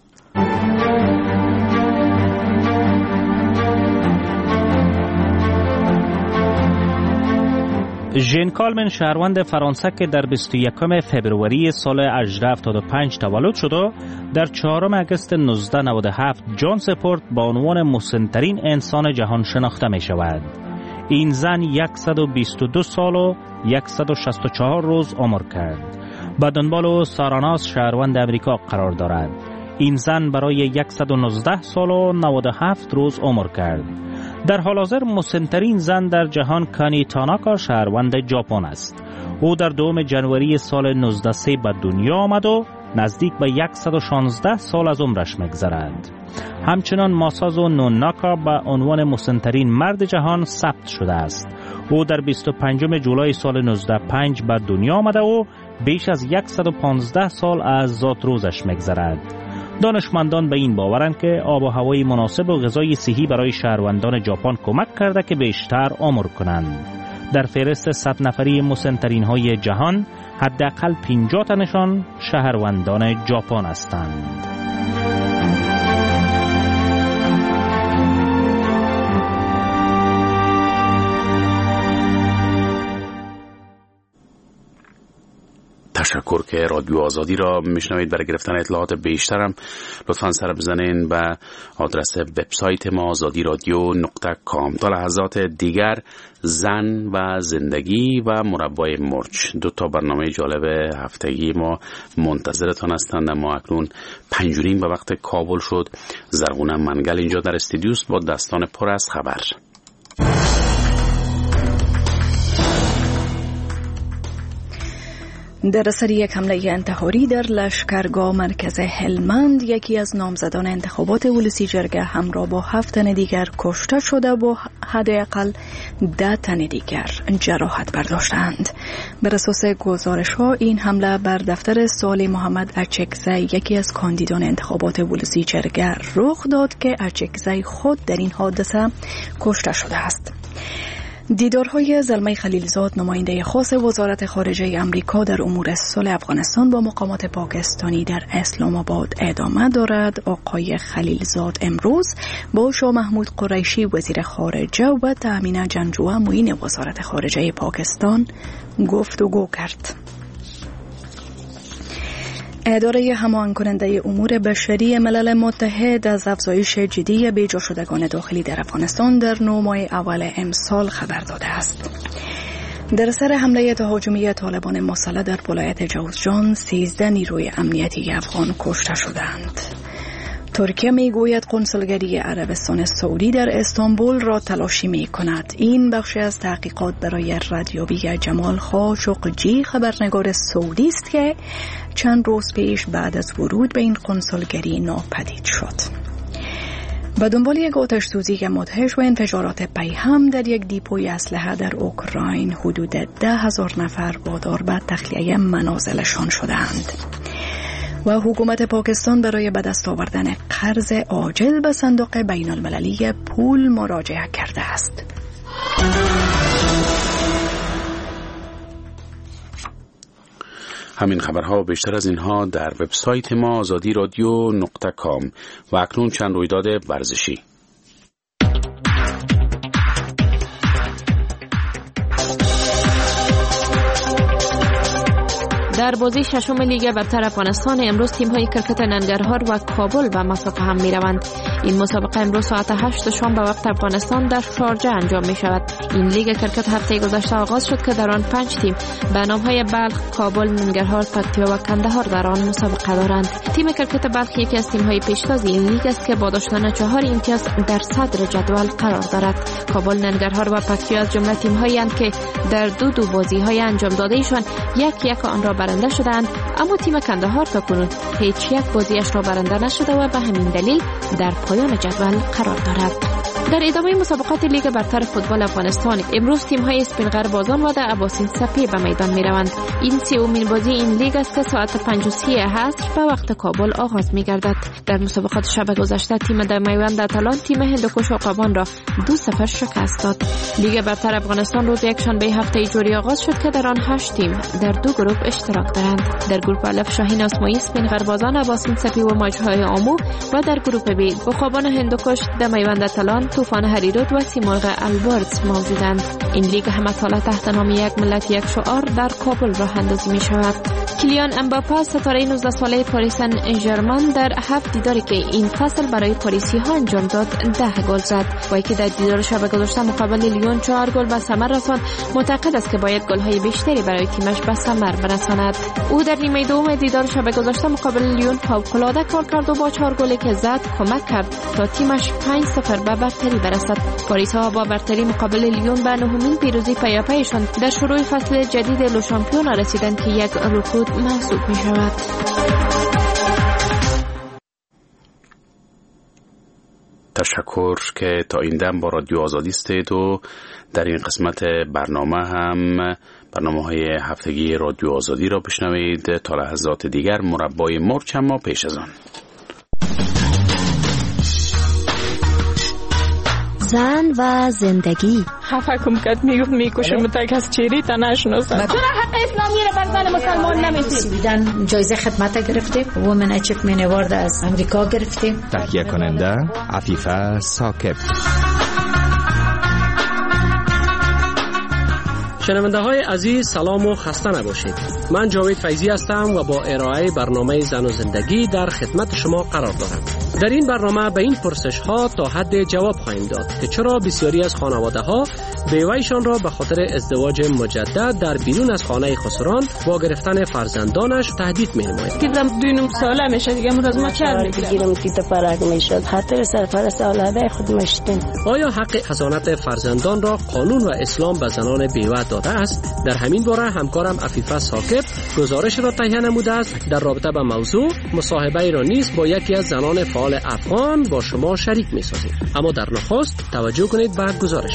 Speaker 17: ژن کالمن شهروند فرانسه که در 21 فوریه سال 1875 تولد شده، در 4 آگوست 1997 جان سپورت با عنوان مسن‌ترین انسان جهان شناخته می شود. این زن 122 سال و 164 روز عمر کرد. به دنبال ساراناس شهروند امریکا قرار دارد. این زن برای 119 سال و 97 روز عمر کرد. در حال حاضر مسن‌ترین زن در جهان کانی تاناکا شهروند ژاپن است. او در 2 ژانویه سال 1903 به دنیا آمد و نزدیک به 116 سال از عمرش می‌گذرد. همچنان ماسازو نوناکا به عنوان مسن‌ترین مرد جهان ثبت شده است. او در 25 جولای سال 1905 به دنیا آمده و بیش از 115 سال از ذات روزش می‌گذرد. دانشمندان به این باورند که آب و هوای مناسب و غذای صحی برای شهروندان ژاپن کمک کرده که بیشتر عمر کنند. در فهرست 100 نفری مسن‌ترین های جهان حداقل 50 تنشان شهروندان ژاپن هستند.
Speaker 1: تشکر که رادیو آزادی را میشنوید. برای گرفتن اطلاعات بیشترم لطفاً سر بزنین به آدرس وبسایت ما azadiradyo.com. تا لحظات دیگر زن و زندگی و مربای مرچ، 2 برنامه جالب هفتگی ما منتظرتان هستند. اما اکنون 5:30 به وقت کابل شد. زرغونه منگل اینجا در استودیوست با دستان پر از خبر.
Speaker 2: در اثر یک حمله انتحاری در لشکرگاه مرکز هلمند، یکی از نامزدان انتخابات ولسی جرگه همراه با 7 تن دیگر کشته شده و حداقل 10 تن دیگر جراحت برداشتند. بر اساس گزارش‌ها این حمله بر دفتر سالی محمد اچکزی، یکی از کاندیدان انتخابات ولسی جرگه رخ داد که اچکزی خود در این حادثه کشته شده است. دیدارهای زلمه خلیلزاد، نماینده خاص وزارت خارجه امریکا در امور صلح افغانستان با مقامات پاکستانی در اسلام آباد ادامه دارد. آقای خلیلزاد امروز با شاه محمود قریشی وزیر خارجه و تامین جنگجو معین وزارت خارجه پاکستان گفتگو کرد. اداره هماهنگ کننده امور بشری ملل متحد از افزایش جدی بیجا شدگان داخلی در افغانستان در 9 ماه اول امسال خبر داده است. در اثر حمله تهاجمی طالبان مسلح در ولایت جوزجان 13 نیروی امنیتی افغان کشته شدند. ترکیه میگوید قنصلگری عربستان سعودی در استانبول را تلاشی می کند. این بخشی از تحقیقات برای ردیابی جمال خاشقجی، خبرنگار سعودی است که چند روز پیش بعد از ورود به این قنصلگری ناپدید شد. به دنبال یک آتش سوزی مدهش و انفجارات پیهم در یک دیپوی اسلحه در اوکراین، حدود 10,000 نفر وادار به تخلیه منازلشان شدند. و حکومت پاکستان برای به دست آوردن قرض عاجل به صندوق بین المللی پول مراجعه کرده است.
Speaker 1: همین خبرها و بیشتر از اینها در وبسایت ما azadiradyo.com. و اکنون چند رویداد ورزشی.
Speaker 18: در بازی ششم لیگ برتر افغانستان امروز تیم‌های کرکت ننگرهار و کابل به مسابقه هم می‌روند. این مسابقه امروز ساعت 8 شام به وقت افغانستان در شارجه انجام می‌شود. این لیگ کرکت هفته گذشته آغاز شد که در آن 5 تیم به نام‌های بلخ، کابل، ننگرهار، پکتیا و کندهار در آن مسابقه دارند. تیم کرکت بلخ یکی از تیم‌های پیشتاز این لیگ است که با داشتن 4 امتیاز در صدر جدول قرار دارد. کابل، ننگرهار و پکتیا از جمله تیم‌هایی اند که در دو بازی‌های انجام داده‌شان یک آن را برنده شدند، اما تیم کندهار تاکنون هیچ یک بازیش را برنده نشده و به همین دلیل در پایان جدول قرار دارد. در ادامه مسابقات لیگ برتر فوتبال افغانستان امروز تیم‌های اسپینغر بازان و در اباسین سپی به میدان می‌روند. این 30مین بازی این لیگ است که ساعت 5:30 عصر به وقت کابل آغاز می‌گردد. در مسابقات شب گذشته تیم در میوند اتلان تیم هندوکش عقابان را 2-0 شکست داد. لیگ برتر افغانستان روز یکشنبه هفته جوری آغاز شد که در آن 8 تیم در 2 گروه اشتراک دارند. در گروه الف شاهین آسمایی، اسپینغر بازان، اباسین سپی و ماجهای آمو و در گروه بی عقابان هندوکش، در میوند اتلان، طوفان هریرود و سیمرغ البرز موجودند. این لیگ همساله تحت نام یک ملت یک شعار در کابل راه اندازی می شود. کلیان امباپه ستاره 19 ساله پاریس سن ژرمن در 7 دیداری که این فصل برای پاریسی ها انجام داد 10 گل زد. وی که در دیدار شب گذشته مقابل لیون 4 گل به ثمر رساند، معتقد است که باید گل های بیشتری برای تیمش به ثمر برساند. او در نیمه دوم دیدار شب گذشته مقابل لیون فوق‌العاده کار کرد و با 4 گلی که زد کمک کرد تا تیمش 5-0 به برتری برسد. پاریس ها با برتری مقابل لیون به 9مین پیروزی پیاپیشان در شروع فصل جدید لو شامپیون رسیدند که یک رکود محسوب می شود.
Speaker 1: تشکر که تا این دم با رادیو آزادی استید و در این قسمت برنامه هم برنامه‌های هفتگی رادیو آزادی را بشنوید. تا لحظات دیگر مربای مرچ، اما پیش از آن
Speaker 19: زن و زندگی. خفه کم کرد، میگفت میکشم تا کس چهره تا نشناسم.
Speaker 20: چرا حق اسلامی را بر زن مسلمان نمیدید؟
Speaker 21: سویدن جایزه خدمت گرفته، وومن اچیومنت اوارد از امریکا گرفته.
Speaker 22: تهیه کننده عفیفه ثاقب.
Speaker 23: شنونده های عزیز سلام و خسته نباشید. من جاوید فیضی هستم و با ارائه برنامه زن و زندگی در خدمت شما قرار دارم. در این برنامه به این پرسش ها تا حد جواب خواهیم داد که چرا بسیاری از خانواده ها بیوه‌شان را به خاطر ازدواج مجدد در بیرون از خانه خسران با گرفتن فرزندانش تهدید می‌نماید.
Speaker 19: دیدم 2 ساله میشه دیگه امروز ما چهار
Speaker 24: میگیرم تیت پرک میشد خاطر سرپرست اولاد خود مشتیم.
Speaker 23: آیا حق حضانت فرزندان را قانون و اسلام به زنان بیوه داده است؟ در همین باره همکارم عفیفه ثاقب گزارش را تهیه نموده است. در رابطه با موضوع مصاحبه را نیز با یکی از زنان فعال افغان با شما شریک می‌سازیم. اما در نخست توجه کنید به گزارش.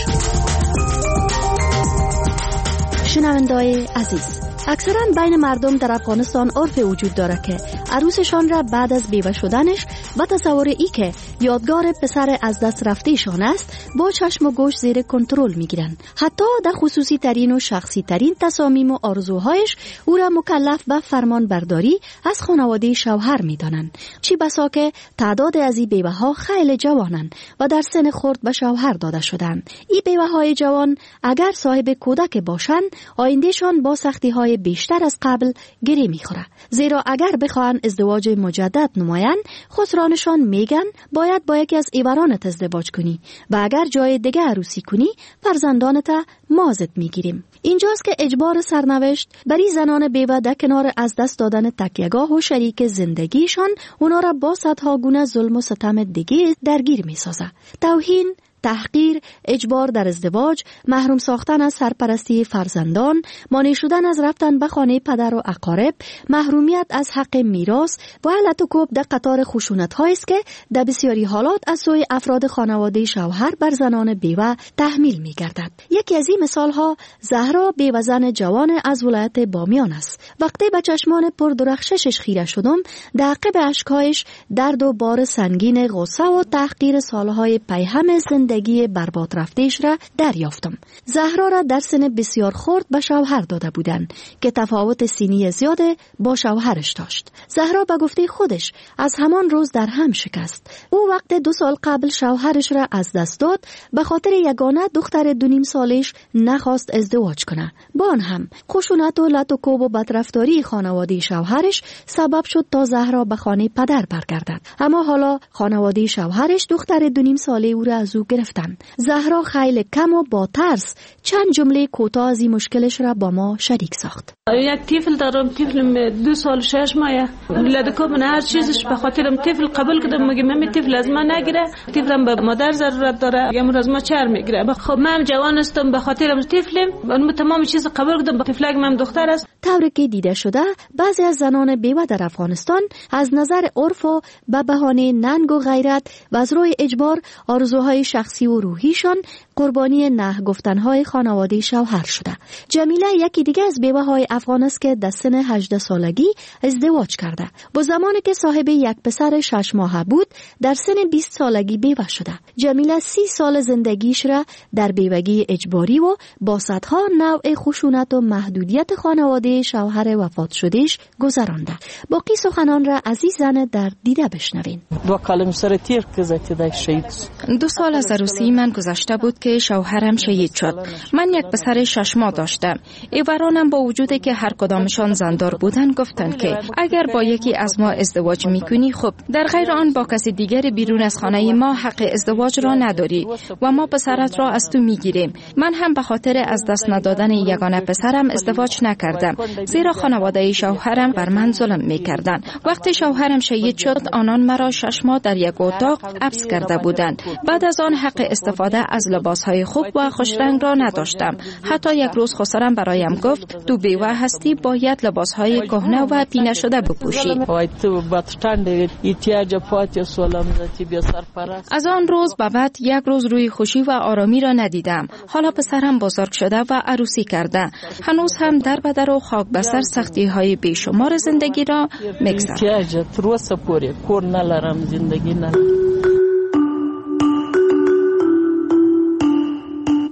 Speaker 25: شنونده‌های عزیز، اکثرا بین مردم در افغانستان عرف وجود دارد که عروسشان را بعد از بیوه شدنش و تصور ای که یادگار پسر از دست رفتهشان است با چشم و گوش زیر کنترل میگیرند. حتی در خصوصی ترین و شخصی ترین تصامیم و آرزوهایش او را مکلف به فرمان برداری از خانواده شوهر میدانند. چی بسا که تعداد از این بیوه ها خیلی جوانند و در سن خرد به شوهر داده شدند. این بیوه های جوان اگر صاحب کودک باشند آیندهشان با سختی های بیشتر از قبل گره میخوره، زیرا اگر بخواهند ازدواج مجدد نمایند خسرانشان میگن باید با یکی از ایورانت ازدواج کنی و اگر جای دیگه عروسی کنی فرزندانت مازت میگیریم. اینجاست که اجبار سرنوشت بری زنان بیوه در کنار از دست دادن تکیه‌گاه و شریک زندگیشان اونا را با صدها گونه ظلم و ستم دیگه درگیر میسازه. توهین، تحقیر، اجبار در ازدواج، محروم ساختن از سرپرستی فرزندان، مانع شدن از رفتن به خانه پدر و اقارب، محرومیت از حق میراث و لطوکوب در قطار خشونت‌هایی است که در بسیاری حالات از سوی افراد خانواده شوهر بر زنان بیوه تحمیل می‌گردد. یکی از این مثال‌ها زهرا بیوه زن جوان از ولایت بامیان است. وقتی به چشمان پردرخششش خیره شدم، در عقب اشک‌هایش درد و بار سنگین غصه و تحقیر سالهای پیهم زندگی برباد رفتهش را دریافتم. زهرا را در سن بسیار خرد به شوهر داده بودند که تفاوت سنی زیاد با شوهرش داشت. زهرا به گفته خودش از همان روز در هم شکست. او وقت 2 سال قبل شوهرش را از دست داد به خاطر یگانه دختر 2.5 سالش نخواست ازدواج کنه. با آن هم خشونت و لطوکوب و بدرفتاری خانواده شوهرش سبب شد تا زهرا به خانه پدر برگردد. اما حالا خانواده شوهرش دختر 2.5 ساله او را از او گرفتن. زهرا خیلی کم و با ترس چند جمله کوتاه از این مشکلش را با ما شریک ساخت.
Speaker 19: یک طفل دارم، طفل 2 سال 6 ماه. لدکو من هر چیزش به خاطرم طفل قبول کردم، میگه من طفل از من نگیره، طفلم به مادر ضرورت داره، میگم از ما چهر میگیره. خب من جوان هستم به خاطرم طفلم، من تمام چیز قبول کردم، طفلک من دختر است.
Speaker 25: طوری که دیده شده بعضی از زنان بیوه در افغانستان از نظر عرف و به بهانه ننگ و غیرت و از روی اجبار آرزوهای شخصی و روحیشان قربانی نه گفتنهای خانواده شوهر شده. جمیله یکی دیگه از بیوه های افغان است که در سن 18 سالگی ازدواج کرده. با زمانی که صاحب یک پسر 6 ماهه بود در سن 20 سالگی بیوه شده. جمیله 30 سال زندگیش را در بیوگی اجباری و با صدها نوع خشونت و محدودیت خانواده شوهر وفات شدهش گذرانده. باقی سخنان را از این زن در دیده بشنوین.
Speaker 26: 2 سال از عروسی من گذشته بود که شوهرم شهید شد. من یک پسر 6 ماه داشتم. ایورانم با وجودی که هر کدامشان زندار بودن گفتن که اگر با یکی از ما ازدواج میکنی خب، در غیر آن با کسی دیگر بیرون از خانه ما حق ازدواج را نداری و ما پسرت را از تو میگیریم. من هم به خاطر از دست ندادن یگانه پسرم ازدواج نکردم، زیرا خانواده شوهرم بر من ظلم میکردند. وقتی شوهرم شهید شد آنان مرا 6 ماه در یک اتاق حبس کرده بودند. بعد از آن حق استفاده از لباسهای خوب و خوشرنگ را نداشتم. حتی یک روز خسرم برایم گفت تو بیوه هستی، باید لباسهای کهنه و پینه شده بپوشی. از آن روز به بعد یک روز روی خوشی و آرامی را ندیدم. حالا پسرم بزرگ شده و عروسی کرده. هنوز هم در بدر و خاک بسر سختی های بیشمار زندگی را میگذرم.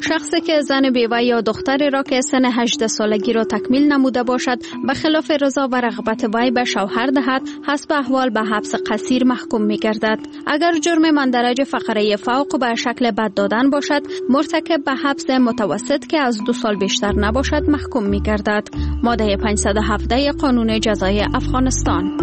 Speaker 13: شخصی که زن بیوه یا دختری را که سن 18 سالگی را تکمیل نموده باشد به خلاف رضا و رغبت وی به شوهر دهد حسب احوال به حبس قصیر محکوم می گردد. اگر جرم مندرج فقره فوق به شکل بد دادن باشد مرتکب به حبس متوسط که از 2 سال بیشتر نباشد محکوم می گردد. ماده 517 قانون جزای افغانستان.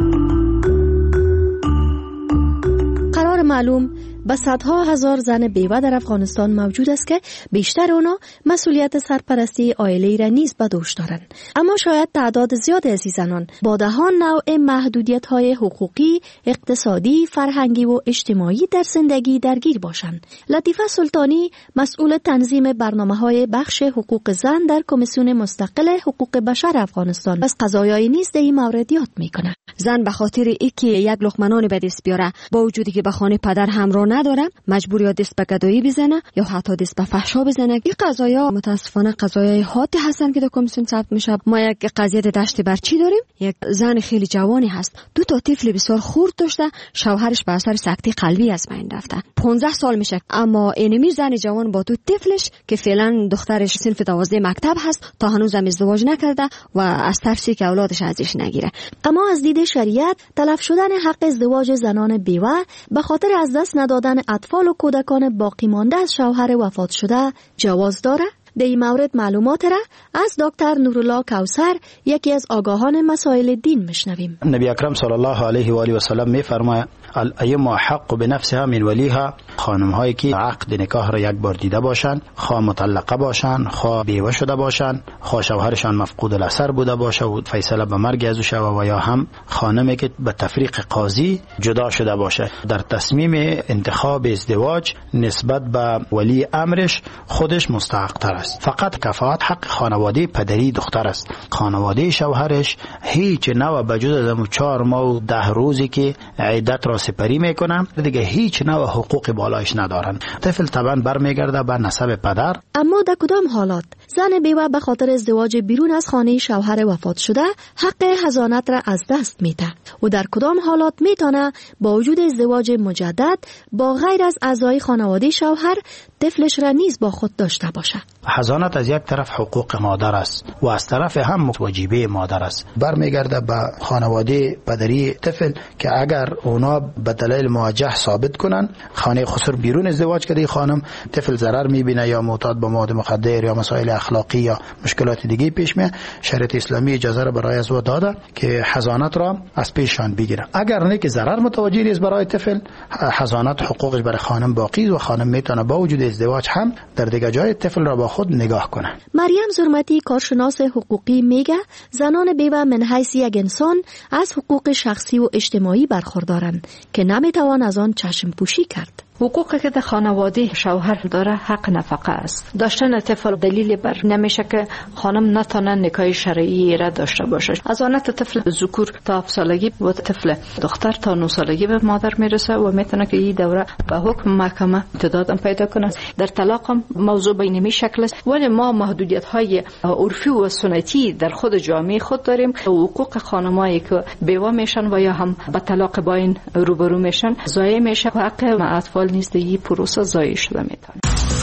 Speaker 25: قرار معلوم به صدها هزار زن بیوه در افغانستان موجود است که بیشتر اونا مسئولیت سرپرستی عائله را نیز به دوش دارند. اما شاید تعداد زیاد از این زنان با دهان نوع محدودیت‌های حقوقی، اقتصادی، فرهنگی و اجتماعی در زندگی درگیر باشند. لطیفه سلطانی مسئول تنظیم برنامه‌های بخش حقوق زن در کمیسیون مستقل حقوق بشر افغانستان از قضایای نیز در این مورد یاد می‌کند.
Speaker 3: زن به خاطر اینکه یک لقمه نان به دست بیاره با وجودی که به خانه پدر همراه نداره مجبور یا دست به گدایی بزنه یا حتی دست به فحشا بزنه. این قضایا متاسفانه قضایای حادی هستن که در کمیسیون ثبت میشه. ما یک قضیه دشت برچی داریم. یک زن خیلی جوانی هست 2 تا طفل بسیار خرد داشته، شوهرش به اثر سکته قلبی از بین رفته. 15 سال میشه اما اینمی زن جوان با 2 طفلش که فعلا دخترش صنف 12 مکتب هست تا هنوز هم ازدواج نکرده و از ترسی که اولادش ازش نگیره.
Speaker 25: اما از دید شریعت تلف شدن حق ازدواج زنان بیوه به خاطر از دست ندادن اطفال و کودکان باقی مانده از شوهر وفات شده جواز داره؟ در این مورد معلومات را از دکتر نورالله کوثر یکی از آگاهان مسائل دین میشنویم.
Speaker 4: نبی اکرم صلی الله علیه و آله و سلم میفرماید الایما حق بنفسها من ولیها، خانم هایی که عقد نکاح را یک بار دیده باشند، خواه مطلقه باشند، خواه بیوه شده باشند، خواه شوهرشان مفقود الاثر بوده باشه و فیصله به مرگ ازو شوه و یا هم خانمی که به تفریق قاضی جدا شده باشه در تصمیم انتخاب ازدواج نسبت به ولی امرش خودش مستحق تر است. فقط کفایت حق خانواده پدری دختر است. خانواده شوهرش هیچ نوع بجز از 4 ماه و 10 روزی که عدت را سپری میکنن دیگه هیچ نوع حقوق بالایش ندارن. طفل طبعا برمیگرده به نسب پدر.
Speaker 25: اما در کدام حالات زن بیوه به خاطر ازدواج بیرون از خانه شوهر وفات شده حق حضانت را از دست میده و در کدام حالات میتونه با وجود ازدواج مجدد با غیر از اعضای خانواده شوهر طفلش را نیز با خود داشته باشه؟
Speaker 4: حضانت از یک طرف حقوق مادر است و از طرف هم واجبه مادر است. برمیگرده به خانواده پدری طفل که اگر اونا به دلیل موجه ثابت کنن خانه خسر بیرون ازدواج کرده خانم طفل ضرر میبینه یا معتاد به مواد مخدر یا مسائل اخلاقی یا مشکلات دیگه پیش میاد، شریعت اسلامی اجازه را برای از داده که حضانت را از پیششان بگیره. اگر نه که ضرر متوجه است برای طفل، حضانت حقوقش برای خانم باقی و خانم میتونه با وجود ازدواج هم در دیگه جای طفل را با خود نگاه کنه.
Speaker 25: مریم زرمتی کارشناس حقوقی میگه زنان بیوه من حیث یک انسان از حقوق شخصی و اجتماعی برخوردارند که نمیتوان از آن چشم پوشی کرد.
Speaker 6: حقوقی که در خانواده شوهر داره حق نفقه است. داشتن طفل دلیل بر نمیشه که خانم نتونه نکاح شرعی را داشته باشه. از آن طفل ذکور تا 7 سالگی و طفل دختر تا 9 سالگی به مادر میرسه و میتونه که این دوره به حکم محکمه امتداد پیدا کنه. در طلاق هم موضوع به این شکل است. ولی ما محدودیت های عرفی و سنتی در خود جامعه خود داریم. حقوق خانمایی که بیوه میشن و یا هم به طلاق باین روبرو میشن ضایع میشه و حق اطفال نیست این پروسه ضایع شده میتونه.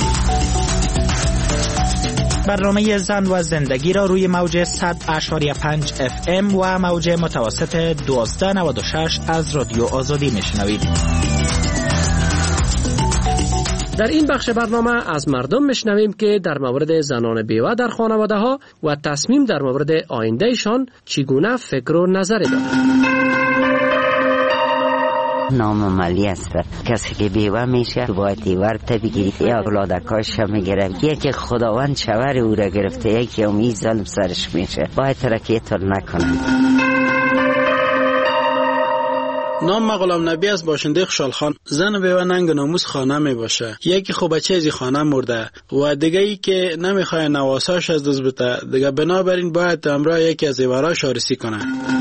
Speaker 8: برنامه زن و زندگی را روی موج 100.5 FM و موج متوسط 1296 از رادیو آزادی میشنوید.
Speaker 23: در این بخش برنامه از مردم میشنویم که در مورد زنان بیوه در خانواده ها و تصمیم در مورد آیندهشان چگونه فکر و نظری دارند.
Speaker 9: نامعملی است. کسی که بیوه میشه باید ورته بگیری یا اولادکاش میگیره. یکی خداوند شوهر او را گرفته، یکی امید ظلم سرش میشه. باید ترکیه نکنه.
Speaker 10: نام ما غلام نبی از باشنده خوشحال خان. زن بیوه ننگ ناموس خانه می باشه. یکی خوب بچه از خانه مرده و دیگه ای که نمیخواد نواساش از دست بده، دیگه بنابراین باید همراه یکی از ایوراش آرسی کنه.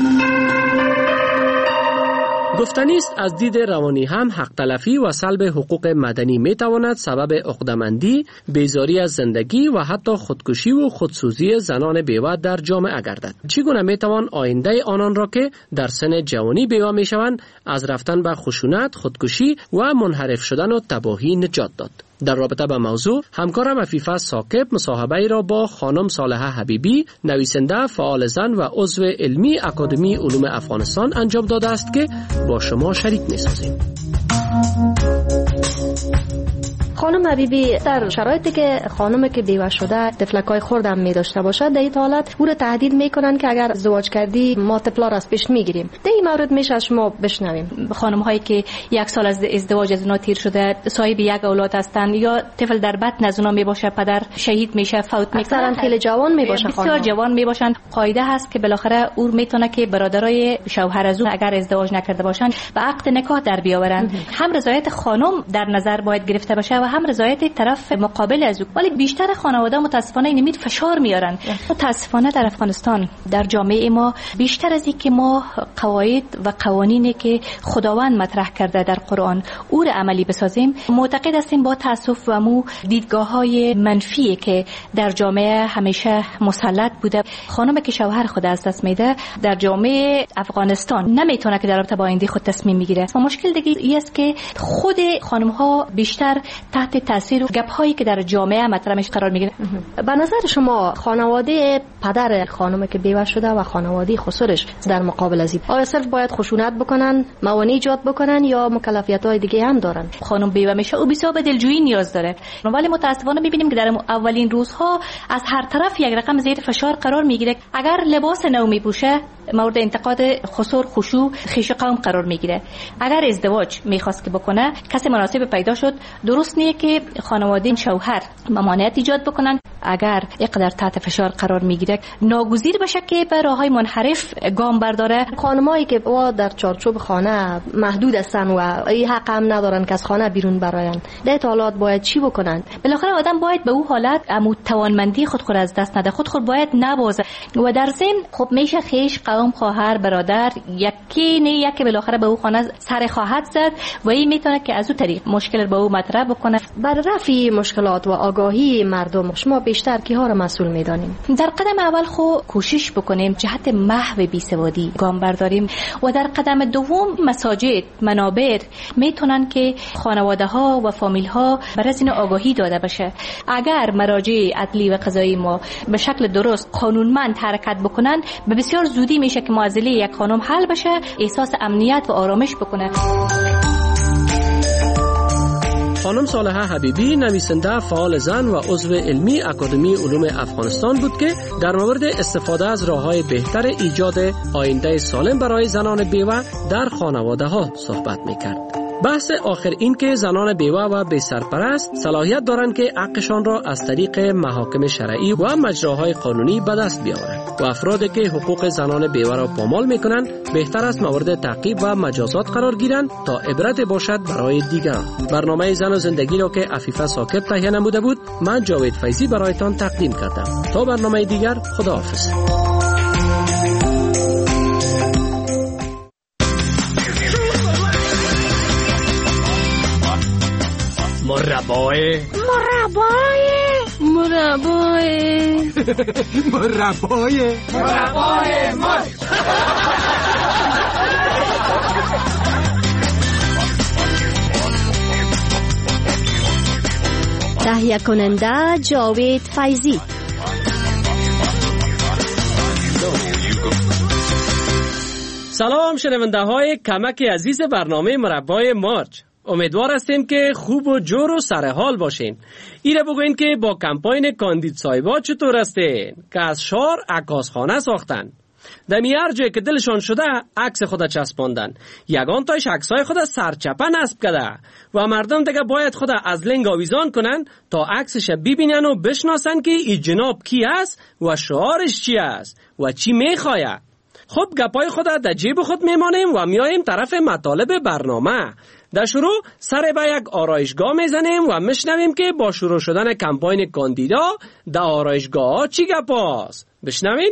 Speaker 23: گفتنی است از دید روانی هم حق تلفی و سلب حقوق مدنی می تواند سبب عقده‌مندی، بیزاری از زندگی و حتی خودکشی و خودسوزی زنان بیوه در جامعه گردد. چگونه می توان آینده آنان را که در سن جوانی بیوه می شوند از رفتن به خشونت، خودکشی و منحرف شدن و تباهی نجات داد؟ در رابطه با موضوع همکارم عفیفه ثاقب مصاحبه را با خانم صالحه حبیبی نویسنده، فعال زن و عضو علمی اکادمی علوم افغانستان انجام داده است که با شما شریک می‌سازیم.
Speaker 25: خانم حبیبی، در شرایطی که خانمی که بیوه شده طفلکای خردم می داشته باشه، در این حالت او را تهدید میکنن که اگر ازدواج کردی ما طفلا را از پیش میگیریم. در این مورد میشه از شما بشنویم.
Speaker 5: خانم هایی که 1 سال از ازدواج از اونا تیر شده، صاحب یک اولاد هستند یا طفل در بطن از اونا می باشه، پدر شهید میشه، فوت میکنه،
Speaker 25: اکثرا خیلی جوان می باشه،
Speaker 5: بسیار جوان می باشن. قاعده هست که بالاخره او میتونه که برادرای شوهر از او اگر ازدواج نکرده باشن به عقد نکاح در بیاورن. هم رضایت خانم در نظر باید گرفته باشه و هم رضایت طرف مقابل از او. ولی بیشتر خانواده متاسفانه اینمید فشار میارن. متاسفانه در افغانستان در جامعه ما بیشتر از اینکه ما قواعد و قوانینی که خداوند مطرح کرده در قرآن او را عملی بسازیم، معتقد هستیم با تاسف و مو دیدگاه‌های منفی که در جامعه همیشه مسلط بوده. خانمی که شوهر خود از دست میده در جامعه افغانستان نمیتونه که در رابطه با آینده خود تصمیم میگیره. و مشکل دیگه است که خود خانم ها بیشتر تحت تاثیر گپ هایی که در جامعه مطرحش قرار میگیره.
Speaker 25: به نظر شما خانواده پدر خانمی که بیوه شده و خانواده خسرش در مقابل از این آیا صرف باید خشونت بکنن، موانع ایجاد بکنن یا مکلفیت های دیگه هم دارن؟
Speaker 5: خانم بیوه میشه او بسیار به دلجویی نیاز داره، ولی متاسفانه میبینیم که در اولین روزها از هر طرف یک رقم زیر فشار قرار میگیره. اگر لباس نو میپوشه مورد انتقاد خسور، خشوع، خیش قوم قرار میگیره. اگر ازدواج میخواست که بکنه کسی مناسب پیدا شد، درست نیه که خانواده شوهر ممانعت ایجاد بکنن. اگر اینقدر تحت فشار قرار میگیره ناگزیر بشه که به راههای منحرف گام برداره.
Speaker 25: خانمایی که وا در چارچوب خانه محدود هستن و این حق هم ندارن که از خانه بیرون براین، در حالات باید چی بکنن؟
Speaker 5: بالاخره آدم باید به اون حالت توانمندی خود از دست نده، خود باید نبازه. و در ضمن خب میشه خیش قوم، خواهر، برادر، یکی نه یکی بالاخره به اون خانه سر خواهد زد و این میتونه که از اون طریق مشکل به اون مطرح بکنه.
Speaker 25: بر رفع مشکلات و آگاهی مردم شما بیشتر کیها را مسئول میدانیم؟
Speaker 5: در قدم اول کوشش بکنیم جهت محو بیسوادی گام برداریم و در قدم دوم مساجد، منابر میتونن که خانواده ها و فامیل ها بر از این آگاهی داده بشه. اگر مراجع عدلی و قضایی ما به شکل درست قانونمند حرکت بکنن به بسیار زودی میشه که معضله یک خانم حل بشه، احساس امنیت و آرامش بکنه.
Speaker 23: خانم صالحه حبیبی نویسنده، فعال زن و عضو علمی اکادمی علوم افغانستان بود که در مورد استفاده از راه‌های بهتر ایجاد آینده سالم برای زنان بیوه در خانواده‌ها صحبت می‌کرد. بحث آخر این که زنان بیوه و بی سرپرست صلاحیت دارند که حقشان را از طریق محاکم شرعی و مجراهای قانونی به دست بیاورند و افرادی که حقوق زنان بیوه را پامال میکنند بهتر است مورد تعقیب و مجازات قرار گیرند تا عبرت باشد برای دیگران. برنامه زن و زندگی را که عفیفه ثاقب تهیه نموده بود، من جاوید فیضی برایتان تقدیم کردم. تا برنامه دیگر، خداحافظ.
Speaker 7: مربای مار.
Speaker 25: تهیه کننده جاوید فیضی.
Speaker 23: سلام شنونده های کمک عزیز برنامه مربای مارچ. امیدوار هستیم که خوب و جور و سرحال باشین. ایره بگوین که با کمپاین کاندید صاحبا چطور هستین که از شهر عکاسخانه ساختن. دمی هر جای که دلشان شده عکس خود چسباندن. یگان تایش عکسای خود سرچپه نصب کرده و مردم دیگه باید خود از لنگ آویزان کنن تا عکسش ببینن و بشناسن که این جناب کی است و شعارش چی است و چی میخواه. خب گپای خود در جیب خود میمانیم و میاییم طرف مطالب برنامه. در شروع سر به یک آرایشگاه میزنیم و میشنویم که با شروع شدن کمپاین کاندیدا در آرایشگاه ها چی گپاست. بشنویم.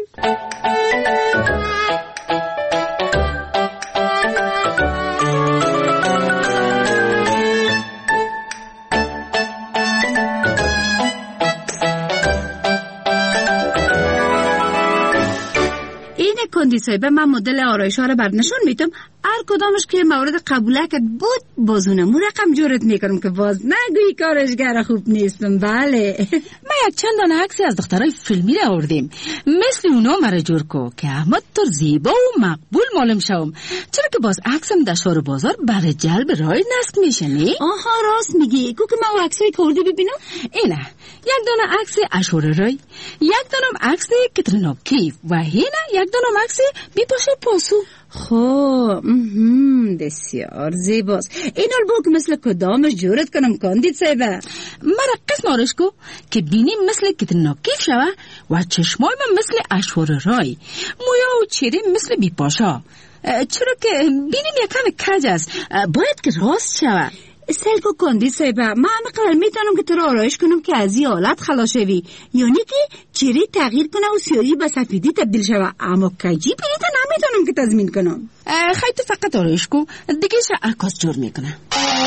Speaker 11: کندی صاحبه من مدل آرایش ها رو برد نشون میتم، هر کدامش که مورد قبوله که بود بازونمو رقم جورت میکنم که باز نگویی کارشگر خوب نیستم. بله
Speaker 12: ما یک چند دانه عکسی از دخترای فیلمی را آوردیم، مثل اونا مرا جور کو که احمد تر زیبا و مقبول معلوم شوم، چرا که باز عکسم در شهر بازار برای جلب رای نصب میشه. نه
Speaker 11: آها راست میگی، کو که ما عکسای کردی ببینم.
Speaker 12: اینه یک دانه عکس اشور رای، یک دانه عکس کترینا کیف و هینا یک دانه عکس بی پاشو پاسو.
Speaker 11: خب بسیار زیباست. این البو که مثل کدامش جورت کنم کاندید صاحبه؟
Speaker 12: مرا قسم آرش کو که بینی مثل کترینا کیف شوه و چشمای من مثل اشور رای، مویا و چیره مثل بی پاشا، چرا که بینیم یکم کج است، باید که راست شوه.
Speaker 11: سلکو کندی صاحبه، من همه قرار میتونم که تو رو آرایش کنم که از این حالت خلاص شوی، یعنی که چهره تغییر کنه و سیاهی به سفیدی تبدیل شوه، اما کجی پیریت نمیتونم که تضمین کنم.
Speaker 12: خیلی تو فقط آرایش کن دیگه عکاس جور میکنه.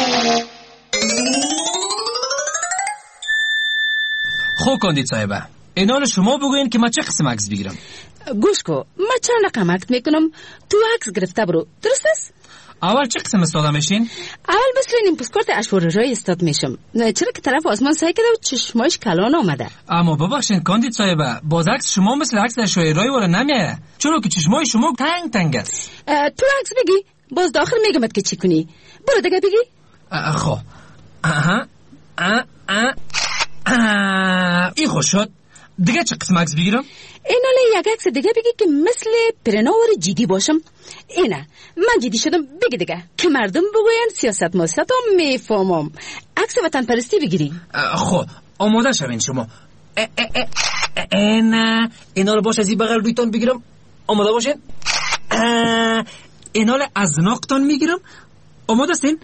Speaker 14: خوب کندید صاحبه، اینال شما بگوین که من چه قسم عکس بگیرم.
Speaker 12: گوش کو، من چند رقم عکس میکنم، تو عکس گرفته برو، درست است؟
Speaker 14: اول چه قسم استاده میشین؟
Speaker 12: اول مثل این پاسپورت اشور رای استاد میشم، چرا که طرف آسمان سعی کرده و چشمایش کلان آمده.
Speaker 14: اما ببخشین کاندید صاحبه، باز عکس شما مثل عکس اشور رای وره نمیایه، چرا که چشمای شما تنگ تنگ است.
Speaker 12: تو عکس بگی، باز داخل میگمت که چی کنی. برو دیگه بگی.
Speaker 14: خب این خوش شد. دیگه چه قسم عکس بگیرم؟
Speaker 12: ایناله یک عکس دیگه بگی که مثل پرناور جدی باشم. اینه من جدی شدم، بگی دیگه که مردم بگوین سیاست ماستم میفهمم. عکس وطن پرستی بگیری.
Speaker 14: خب آماده شوین شما. ایناله باش از این بغل رویتان بگیرم، آماده باشین. ایناله از ناقتان میگیرم، آماده استین؟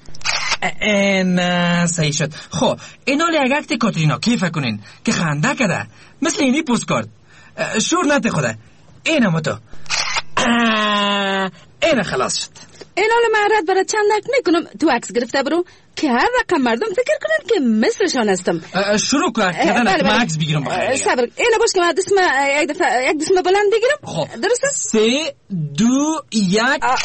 Speaker 14: صحیح شد. خب ایناله یک عکس کاترینا کیف کنین که خنده کرده مثل اینی پوستکارد، شور نته خوده. اینه ما تو اینه خلاص شد.
Speaker 12: ایناله من رد برای چند عکس میکنم، تو عکس گرفته برو که هر رقم مردم فکر کنن که مثلشان هستم.
Speaker 14: شروع کردن که من عکس بگیرم.
Speaker 12: صبر اینه باش که من یک دسم بلند بگیرم.
Speaker 14: خب
Speaker 12: درست است؟
Speaker 14: 3 2 1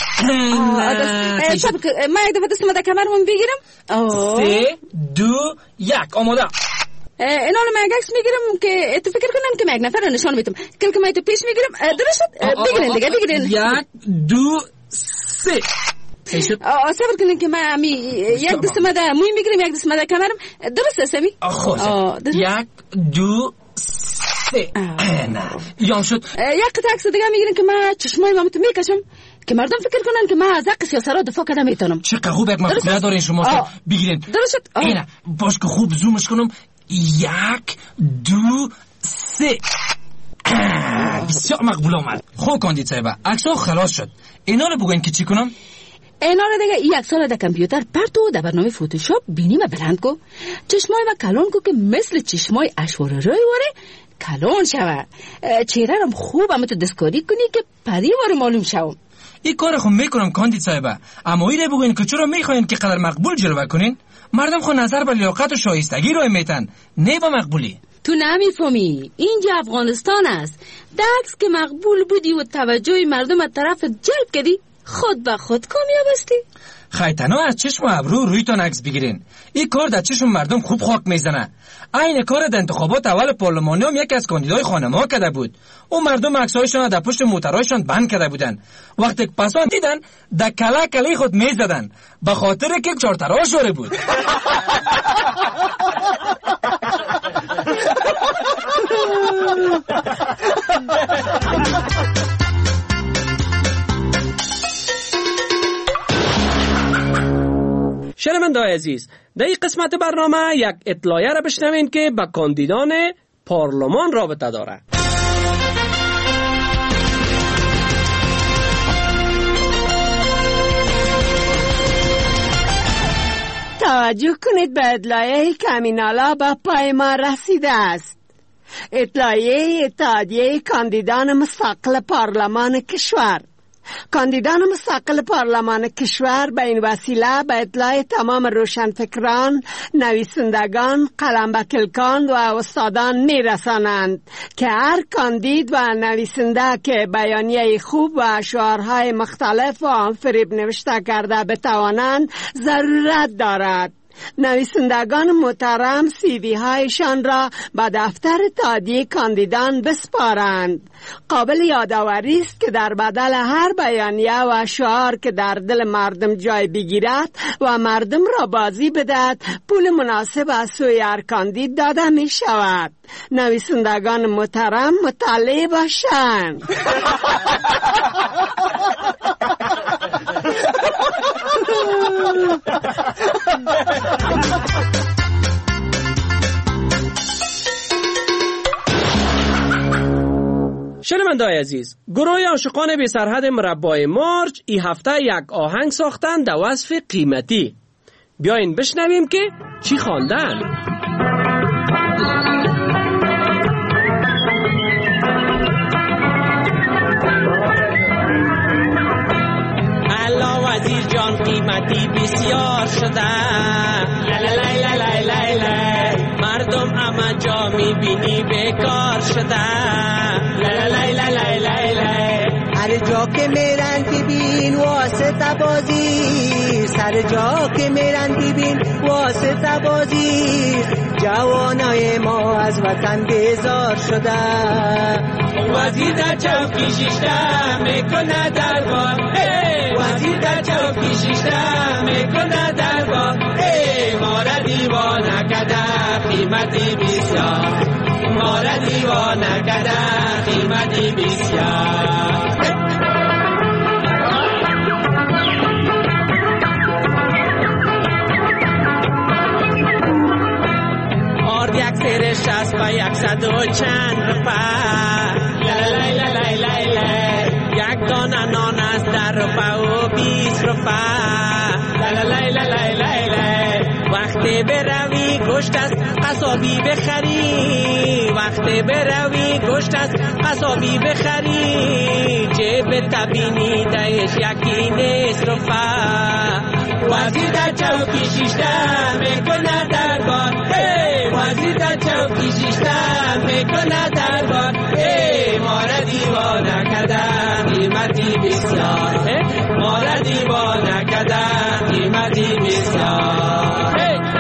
Speaker 12: صبر من یک دفعه دستم در کمرم بگیرم.
Speaker 14: 3 2 1 آماده.
Speaker 12: ایناله من یک عکس میگیرم که تو فکر کنن که من یک نفر رو نشان میتم، که من تو پیش میگیرم. درست شد؟ بگیرین دیگه بگیرین.
Speaker 14: 1 2 3
Speaker 12: صبر کنین که من یک دستم در موی میگیرم، یک دستم در کمرم. درست است می؟
Speaker 14: خب 1 2 3 نه یام شد.
Speaker 12: یک قطعه عکس دیگه میگیرین که من چشمای مامتو میکشم که مردم فکر کنن که من از حق سیاسرا دفاع کردم میتونم.
Speaker 14: چقدر خوب یک مفکوره دارین شما. بگیرین.
Speaker 12: درست شد.
Speaker 14: اینه باش که خوب زومش کنم. 1 2 3 بسیار مقبول آمد. خوب کاندید صاحبه، عکس‌ها خلاص شد. اینا رو بگوین که چی کنم؟
Speaker 12: اینا رو دیگه این عکس‌ها رو در کامپیوتر پرتو در برنامه فتوشاپ بینیم بلند کو، چشمای و کلان کو که مثل چشمای اشور رای وره کلان شوه، چهره رو خوب هم تو دستکاری کنی که پری وره معلوم شوم.
Speaker 14: این کار خود میکنم کاندید صاحبه، اما این رو بگوین که چرا میخواین که قدر مقبول جلوه کنین؟ مردم خود نظر به لیاقت و شایستگی رو میتن، نه با مقبولی.
Speaker 12: تو نمیفهمی، اینجا افغانستان است. دکس که مقبول بودی و توجه مردم از طرف جلب کردی، خود به خود کامیاب هستی.
Speaker 14: خیتنا از چشم و ابرو رویتان عکس بگیرین. این کار در چشم مردم خوب خاک میزنه. این کار در انتخابات اول پارلمانی هم یکی از کاندیدای خانم‌ها کرده بود. او مردم عکسایشان در پشت موترایشان بند کرده بودن. وقتی پسان دیدن در کله کله خود میزدن به خاطر که چارترا شوره بود.
Speaker 23: شنونده‌های عزیز، در این قسمت برنامه یک اطلاعیه را بشنوین که به کاندیدان پارلمان رابطه داره.
Speaker 15: توجه کنید به اطلاعیه‌ای که همینالا به پای ما رسیده است. اطلاعیه اتحادیه کاندیدان مستقل پارلمان کشور. کاندیدان مستقل پارلمان کشور به این وسیله به اطلاع تمام روشنفکران، نویسندگان، قلمبکلکان و استادان میرسانند که هر کاندید و نویسنده که بیانیه خوب و شعارهای مختلف و آنفریب نوشته کرده بتوانند ضرورت دارد نویسندگان محترم CV هایشان را به دفتر تادیه کاندیدان بسپارند. قابل یادآوری است که در بدل هر بیانیه و شعار که در دل مردم جای بگیرد و مردم را بازی بدهد، پول مناسب از سوی هر کاندید داده می شود. نویسندگان محترم مطلع باشند.
Speaker 23: شنونده‌های عزیز، گروه عاشقان بی سرحد مربای مارج این هفته یک آهنگ ساختن در وصف قیمتی. بیاین بشنویم که چی خواندن.
Speaker 1: الا وزیر جان قیمتی بسیار شده، لای لای لای لای مردم اما جا میبینی بیکار شده، لای لای لای لای لای
Speaker 2: هر جا که میرن ببین واسطه بازی، سر جا که میرن ببین واسطه بازی، جوانای ما از وطن بیزار شده.
Speaker 1: وزیر در چوکی شیشته میکنه دربار، وزیر در چوکی شیشته میکنه دربار، ما را دیوانه کده قیمتی بسیار، ما را دیوانه کده قیمتی بسیار. آرد یک سرش است با 100 و چند روپا، لای لای لای لای یک دانه نان است در روپا و 20 روپا، لای لای لای لای وقتی بروی گوشت از قصابی بخری، وقتی بروی گوشت از قصابی بخری، جیب تبینی دایش یکی نیست روپا. وزیر در چوکی شیشته میکنه دربار، وزیر در چوکی شیشته میکنه دربار، ما را دیوانه کده قیمتی بسیار، ما را دیوانه کده قیمتی بسیار.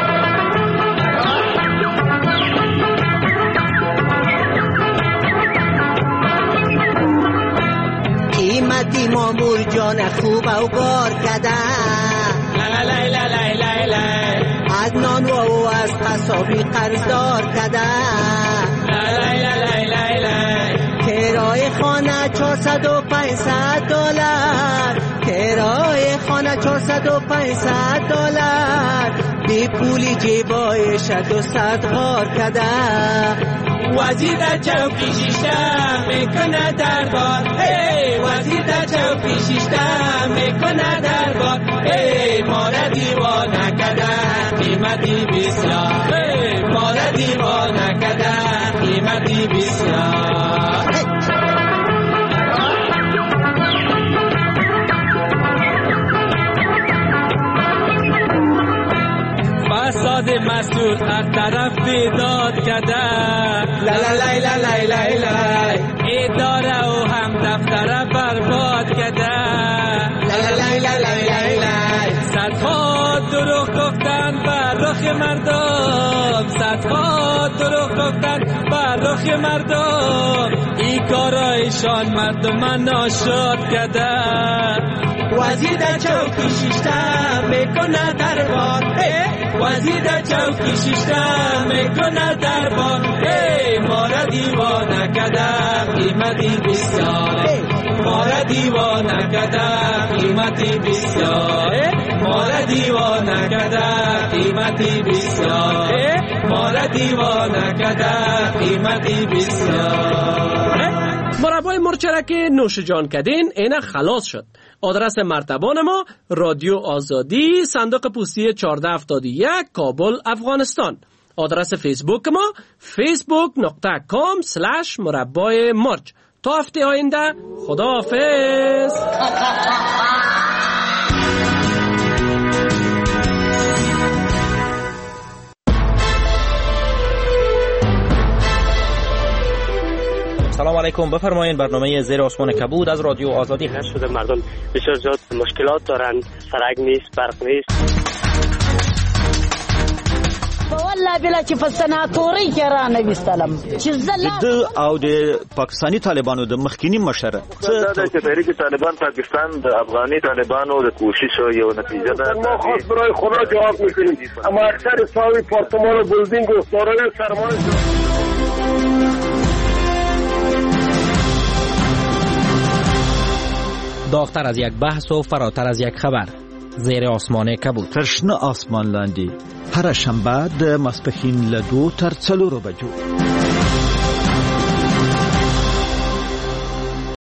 Speaker 2: قیمتی مامور جان خوب او بار کده،
Speaker 1: لای لای لای لای
Speaker 2: از نان و از قصابی قرضدار کده،
Speaker 1: لای لای لای لای
Speaker 2: کرایه خانه 400 و 500 دلار، کرایه خانه 400 و 500 دلار، بی پولی جیبایش 200 غار کده.
Speaker 1: وزیر در چوکی شیشته میکنه دربار، وزیر در چوکی شیشته میکنه دربار، ما را دیوانه کده قیمتی بسیار، ما را دیوانه کده قیمتی بسیار. فساد مسئول از طرف بیداد کده، لای لای لای لای اداره و هم دفتر برباد کده، لای لای لای صدها دروغ گفتن بر رخ مردم، صدها دروغ گفتن بر رخ مردم، این کارایشان مردم ناشاد کده. وزیر در چوکی شیشته میکنه دربار، وزیر در چوکی شیشته میکنه دربار، ما را دیوانه کده قیمتی بسیار، ما را دیوانه کده قیمتی بسیار، ما را دیوانه کده قیمتی بسیار، ما را دیوانه کده قیمتی بسیار.
Speaker 23: مربای مرچ که نوش جان کدین اینه خلاص شد. آدرس مرتبان ما رادیو آزادی، صندوق پستی 1471 کابل افغانستان. آدرس فیسبوک ما facebook.com/مربای مرچ. تا هفته آینده خداحافظ.
Speaker 8: سلام علیکم، بفرمایید. برنامه زیر آسمان کبود از رادیو آزادی هست.
Speaker 16: شده مردم بسیار زیاد مشکلات دارند، سرک نیست، برق نیست.
Speaker 17: والله بلا چې فسناتوري کې را نوستلم چې زله
Speaker 18: او د پاکستانی طالبانو د مخکینی مشر
Speaker 20: څه د تحریک طالبان پاکستان د افغاني طالبانو د کوشش یو نتیجه ده.
Speaker 21: ما خاص برای خدا جواب میکنیم، اما اکثر ساوی پارتمان و بلدینگ و دارای سرمایه
Speaker 8: داغتر از یک بحث و فراتر از یک خبر. زیر آسمان کبود.
Speaker 18: ترشنه آسمان لاندی هر شنبه د ماسپښین له 2 تر 4 بجو.